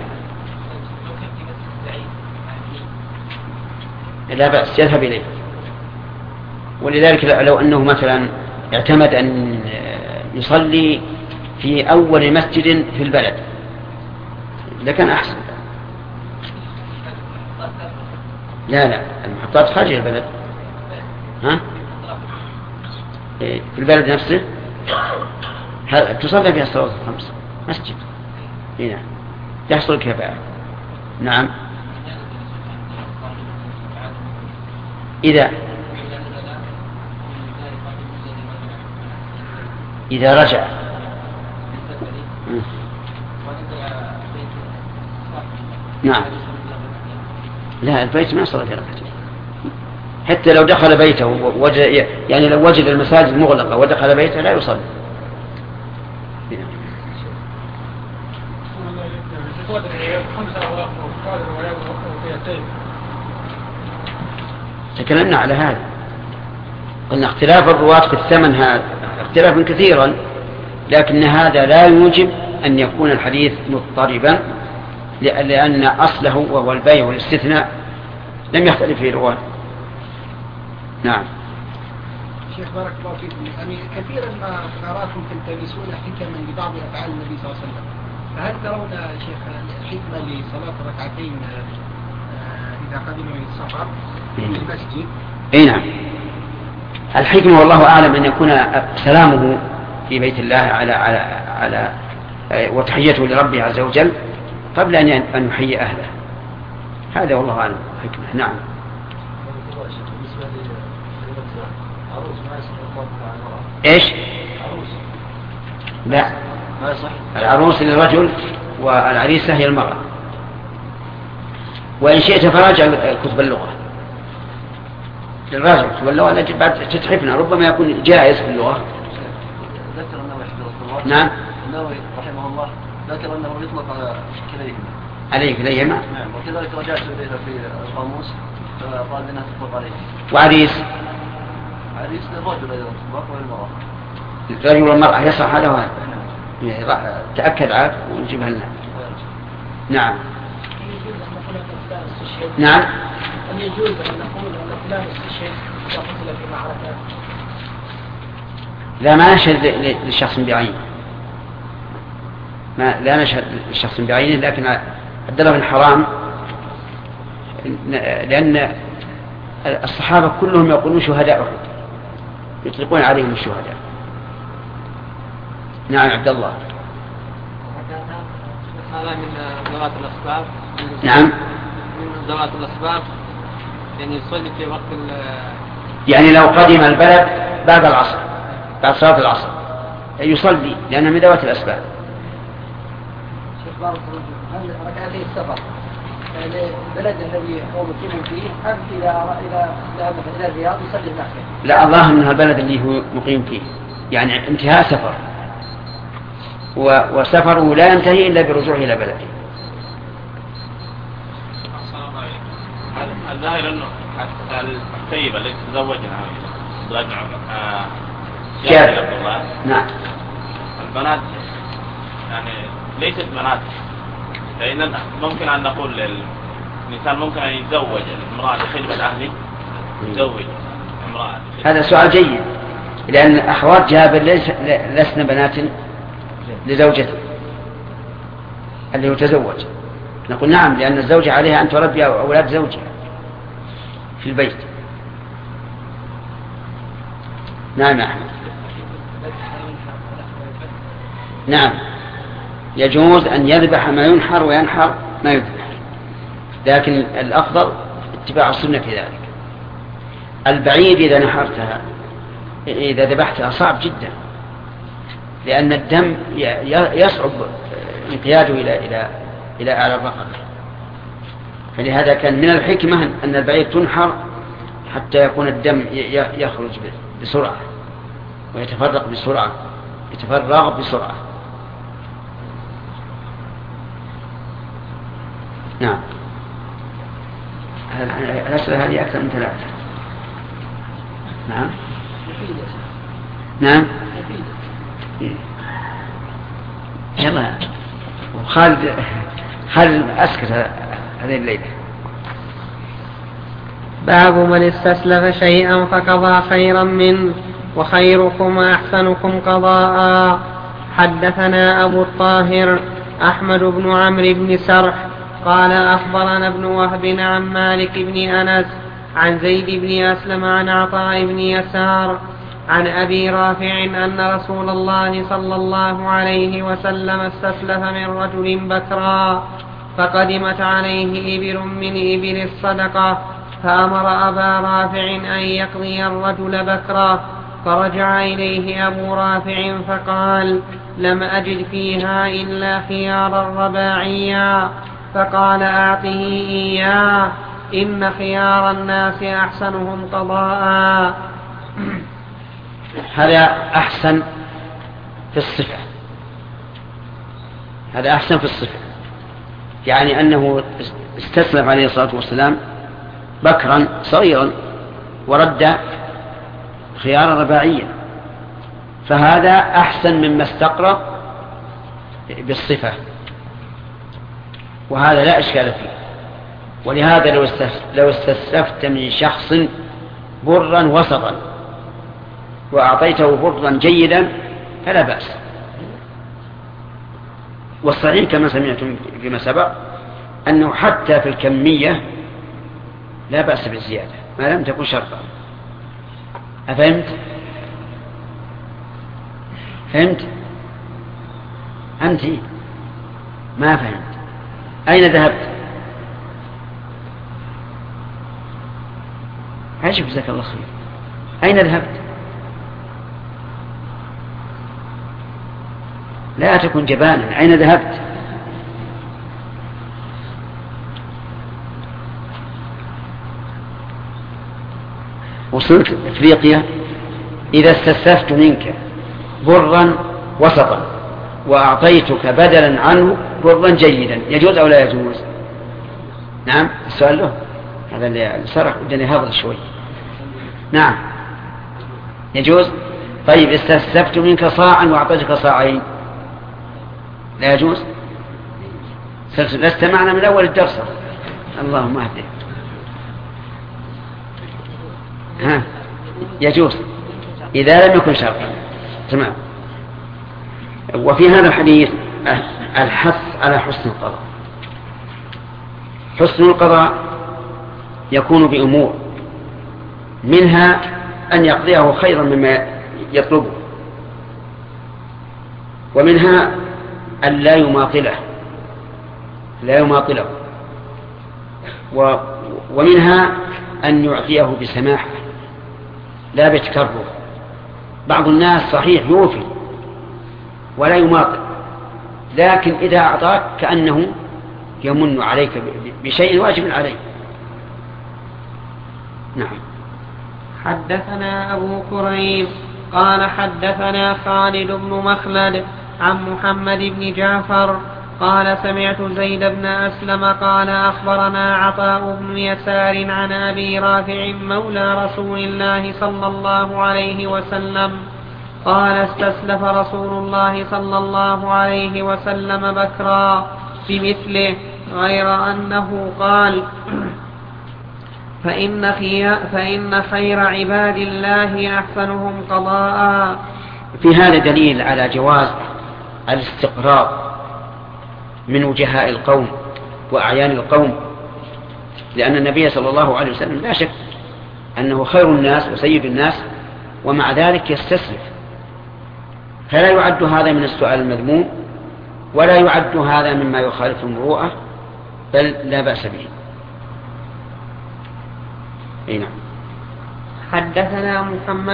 لا بأس يذهب إليه. ولذلك لو أنه مثلا اعتمد أن يصلي في أول مسجد في البلد لكان أحسن. لا المحطات خارج البلد. ها؟ في البلد نفسه تصلي فيها الصلوات الخمس مسجد هنا يحصل كفاءة. نعم. إذا رجع نعم. لا البيت ما صلى في ركعتين، حتى لو دخل بيته وجد يعني لو وجد المساجد مغلقة ودخل بيته لا يصلي. تكلمنا على هذا، قلنا اختلاف الرواة في الثمن هذا اختلافا كثيرا، لكن هذا لا يوجب أن يكون الحديث مضطربا، لأن أصله وهو البيع والاستثناء لم يختلف فيه الرواة. نعم. شيخ بارك الله فيكم، يعني كثيرا ما أراكم تلتمسون حكما لبعض أفعال النبي صلى الله عليه وسلم، فهل ترون شيخ الحكمة لصلاة ركعتين إذا قدموا من السفر في المسجد؟ اي نعم. الحكمة والله أعلم أن يكون سلامه في بيت الله على وتحيته لربه عز وجل قبل أن يحيي أهله، هذا والله أعلم حكمة. نعم. إيش؟ لا العروس للرجل والعريسة هي المرأة. وإن شئت فراجع كتب اللغة للراجع كتب اللغة التي بعد تتحفنا ربما يكون جائز في اللغة. ذكر أنه يحفظ الصلاة. نعم. النووي رحمه الله ذكر أنه يطلق على كليهما. عليه كليهما. نعم، وكذلك رجعت إليها في القاموس فقال إنها تطلق عليه. وعريس؟ عريس للرجل أيضا تطلق والمرأة. الرجل والمرأة يصح هذا وهذا. تأكد عاد ونجيبها لنا. نعم. نعم. هل يجوز أن نقول أن فلان استشهد إذا قتل في معركة؟ لا، ما نشهد لشخص بعينه، لا نشهد لشخص بعينه، لكن عبد الله بن حرام لأن الصحابة كلهم يقولون شهداء أحد، يطلقون عليهم الشهداء. نعم عبد الله. هذا من ذوات الأسباب. نعم. من ذوات الأسباب، يعني يصلي في وقت يعني لو قدم البلد بعد العصر، بعد صلاة العصر يصلي، لأنه من ذوات الأسباب. شيخ بارك الله فيك، هل ركعتي السفر البلد الذي هو مقيم فيه أم إذا ذهب إلى الرياض يصلي هناك؟ لا، الله من البلد اللي هو مقيم فيه، يعني انتهاء سفر، وسفره لا ينتهي إلا برجوعه إلى بلده. الظاهر أنه السيبة التي تزوجها جابر. نعم. البنات يعني ليست بنات، فإن ممكن أن نقول الإنسان ممكن أن يتزوج المرأة لخدمة أهله، يتزوج امرأة. هذا سؤال جيد، لأن أخوات جابر لسن بنات لزوجته اللي هو تزوج. نقول نعم، لأن الزوجة عليها أن تربي أولاد زوجها في البيت. نعم يا أحمد. نعم، يجوز أن يذبح ما ينحر وينحر ما يذبح، لكن الأفضل اتباع السنة في ذلك. البعيد إذا ذبحتها صعب جدا، لأن الدم يصعب انقياده إلى أعلى الرقبة، فلهذا كان من الحكمة أن البعيد تنحر حتى يكون الدم يخرج بسرعة ويتفرغ بسرعة. نعم. الأسئلة هذه أكثر من 3. نعم. نعم. يلا خالد أسكت هذه الليلة. باب من استسلف شيئا فقضى خيرا منه وخيركم أحسنكم قضاء. حدثنا أبو الطاهر أحمد بن عمرو بن سرح قال أخبرنا ابن وهب عن مالك بن أنس عن زيد بن أسلم عن عطاء بن يسار عن أبي رافع أن رسول الله صلى الله عليه وسلم استسلف من رجل بكرا، فقدمت عليه إبل من إبل الصدقة، فأمر أبا رافع أن يقضي الرجل بكرا، فرجع إليه أبو رافع فقال: لم أجد فيها إلا خيار الرباعيا، فقال: أعطه إياه، إن خيار الناس أحسنهم قضاء. هذا أحسن في الصفة، هذا أحسن في الصفة، يعني أنه استسلم عليه الصلاة والسلام بكرا صغيرا ورد خيار رباعيا، فهذا أحسن مما استقرأ بالصفة، وهذا لا إشكال فيه. ولهذا لو استسلفت من شخص برا وسطا وأعطيته برا جيدا فلا بأس. والصحيح كما سمعتم فيما سبق أنه حتى في الكمية لا بأس بالزيادة ما لم تكن شرطا. أفهمت؟ فهمت؟ أنت ما فهمت. أين ذهبت؟ عجب، جزاك الله خير. أين ذهبت؟ لا تكن جبانا. أين ذهبت؟ وصلت إفريقيا. إذا استسلفت منك برا وسطا وأعطيتك بدلا عنه برا جيدا يجوز أو لا يجوز؟ نعم السؤال له هذا اللي سرق ودني هذا شوي. نعم يجوز. طيب استسلفت منك صاعا وأعطيتك صاعين لا يجوز؟ لست معنا من أول الدرس. اللهم اهدك. ها يجوز إذا لم يكن شرطا. تمام. وفي هذا الحديث الحث على حسن القضاء. حسن القضاء يكون بأمور، منها أن يقضيه خيرا مما يطلبه، ومنها أن لا يماطله، ومنها أن يعطيه بسماحة لا بتكرر. بعض الناس صحيح يوفي ولا يماطل، لكن إذا أعطاك كأنه يمن عليك بشيء واجب عليه. نعم. حدثنا أبو كريم قال حدثنا خالد بن مخلد عن محمد بن جعفر قال سمعت زيد بن أسلم قال أخبرنا عطاء بن يسار عن أبي رافع مولى رسول الله صلى الله عليه وسلم قال استسلف رسول الله صلى الله عليه وسلم بكرا بمثله غير أنه قال فإن خير عباد الله أحسنهم قضاء. في هذا دليل على جواز الاستقراض من وجهاء القوم وأعيان القوم، لأن النبي صلى الله عليه وسلم لا شك أنه خير الناس وسيد الناس، ومع ذلك يستسلف، فلا يعد هذا من السؤال المذموم، ولا يعد هذا مما يخالف المروءة، بل لا بأس به. نعم. حدثنا محمد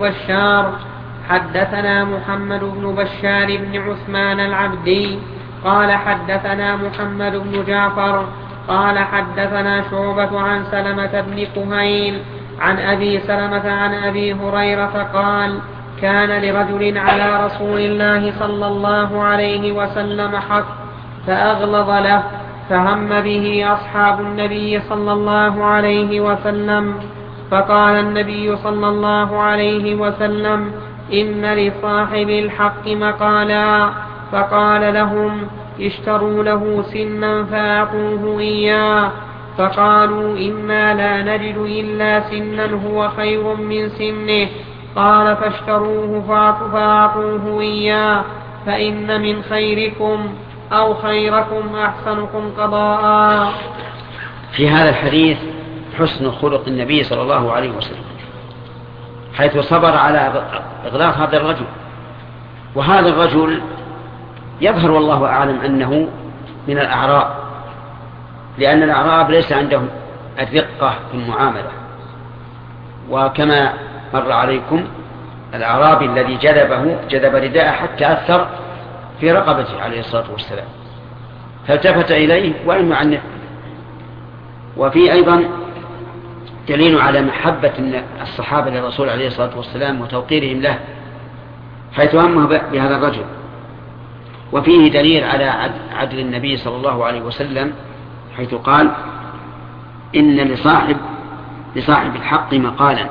بن بشار بن عثمان العبدي قال حدثنا محمد بن جعفر قال حدثنا شعبة عن سلمة بن كهيل عن أبي سلمة عن أبي هريرة قال كان لرجل على رسول الله صلى الله عليه وسلم حق فأغلظ له، فهم به أصحاب النبي صلى الله عليه وسلم، فقال النبي صلى الله عليه وسلم إن لصاحب الحق مقالا، فقال لهم اشتروا له سنا فأعطوه إياه، فقالوا إنا لا نجد إلا سنا هو خير من سنه، قال فاشتروه فأعطوه إياه، فإن من خيركم أو خيركم أحسنكم قضاء. في هذا الحديث حسن خلق النبي صلى الله عليه وسلم، حيث صبر على إغلاق هذا الرجل. وهذا الرجل يظهر والله أعلم أنه من الأعراب، لأن الأعراب ليس عندهم الرقة في المعاملة. وكما مر عليكم الأعرابي الذي جذب رداءه حتى أثر في رقبته عليه الصلاة والسلام، فالتفت إليه ولم يعنف. وفي أيضا دليل على محبة الصحابة للرسول عليه الصلاة والسلام وتوقيرهم له، حيث همه بهذا الرجل. وفيه دليل على عدل النبي صلى الله عليه وسلم، حيث قال إن لصاحب الحق مقالا.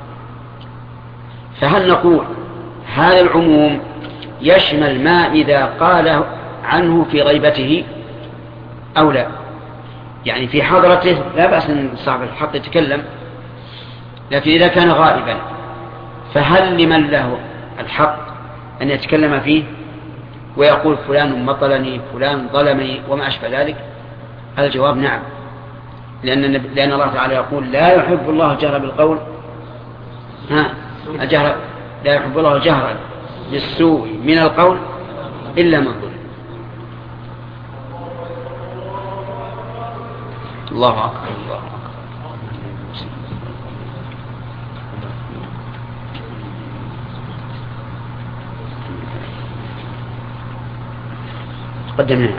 فهل نقول هذا العموم يشمل ما إذا قال عنه في غيبته أو لا؟ يعني في حضرته لا بأس أن صاحب الحق يتكلم، لكن إذا كان غائبا فهل لمن له الحق أن يتكلم فيه ويقول فلان مطلني فلان ظلمني وما أشبه ذلك؟ الجواب نعم، لأن الله تعالى يقول لا يحب الله الجهر بالقول لا يحب الله الجهر بالسوء من القول إلا من ظلم. الله أكبر الله أكبر. قدمنا.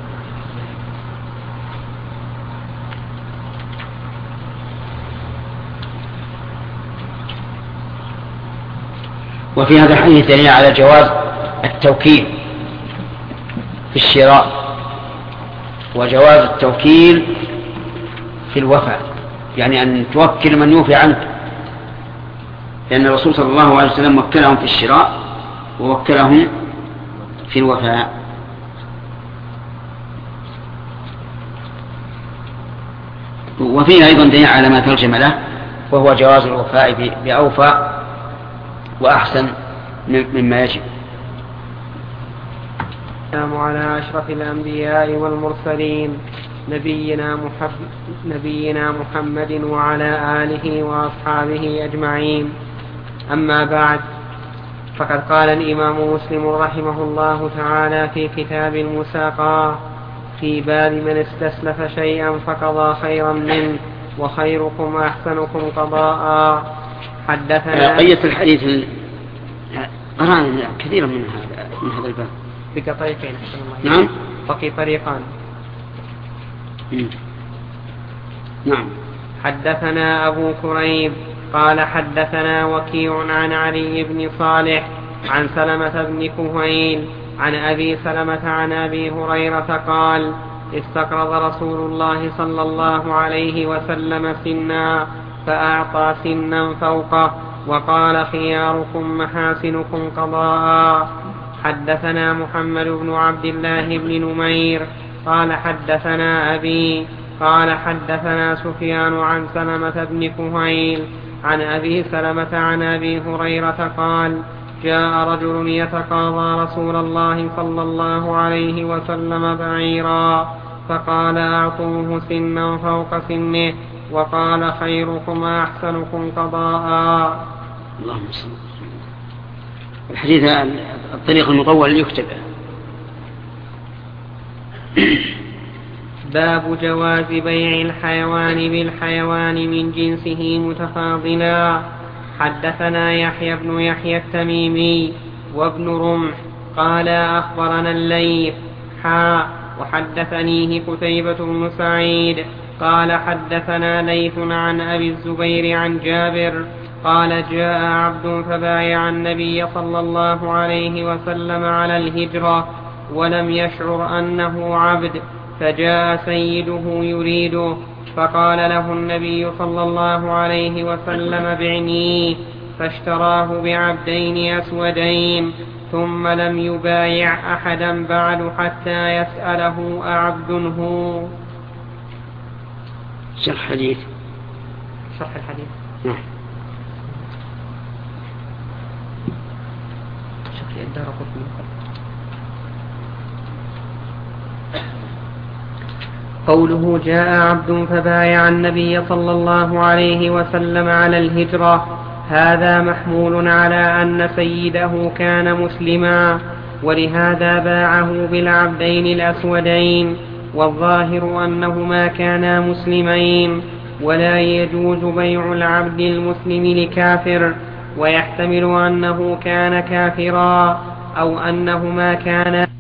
وفي هذا الحديث دليل على جواز التوكيل في الشراء وجواز التوكيل في الوفاء، يعني أن توكل من يوفي عنك، لأن الرسول صلى الله عليه وسلم وكلهم في الشراء ووكلهم في الوفاء. وفيه أيضا دليل على ما ترجم له، وهو جواز الوفاء بأوفى وأحسن مما يجب. السلام على أشرف الأنبياء والمرسلين نبينا محمد وعلى آله وأصحابه أجمعين. أما بعد، فقد قال الإمام مسلم رحمه الله تعالى في كتاب المساقاة في باب من استسلف شيئا فقضى خيرا منه وخيركم أحسنكم قضاء. حدثنا قية الحديث قرأنا كثيرا من هذا الباب بطريقين. نعم، بقي طريقان. نعم. حدثنا أبو كريب قال حدثنا وكيع عن علي بن صالح عن سلمة بن كهيل عن أبي سلمة عن أبي هريرة قال: استقرض رسول الله صلى الله عليه وسلم سنا فأعطى سنا فوقه وقال: خياركم محاسنكم قضاء. حدثنا محمد بن عبد الله بن نمير قال حدثنا أبي قال حدثنا سفيان عن سلمة بن كهيل عن أبي سلمة عن أبي هريرة قال: جاء رجل يتقاضى رسول الله صلى الله عليه وسلم بعيرا فقال: أعطوه سنا فوق سنه وقال: خيركم أحسنكم قضاء. اللهم صل. الحديث الطريق المطول يكتب. باب جواز بيع الحيوان بالحيوان من جنسه متفاضلا. حدثنا يحيى بن يحيى التميمي وابن رمح قال أخبرنا الليث وحدثنيه قتيبة بن سعيد قال حدثنا ليث عن أبي الزبير عن جابر قال: جاء عبد فبايع النبي صلى الله عليه وسلم على الهجرة ولم يشعر أنه عبد، فجاء سيده يريده فقال له النبي صلى الله عليه وسلم: بعنيه، فاشتراه بعبدين أسودين ثم لم يبايع أحدا بعد حتى يسأله: أعبد هو؟ شرح الحديث. نعم. قوله: جاء عبد فبايع النبي صلى الله عليه وسلم على الهجرة، هذا محمول على أن سيده كان مسلما، ولهذا باعه بالعبدين الأسودين، والظاهر أنهما كانا مسلمين، ولا يجوز بيع العبد المسلم لكافر، ويحتمل أنه كان كافرا أو أنهما كانا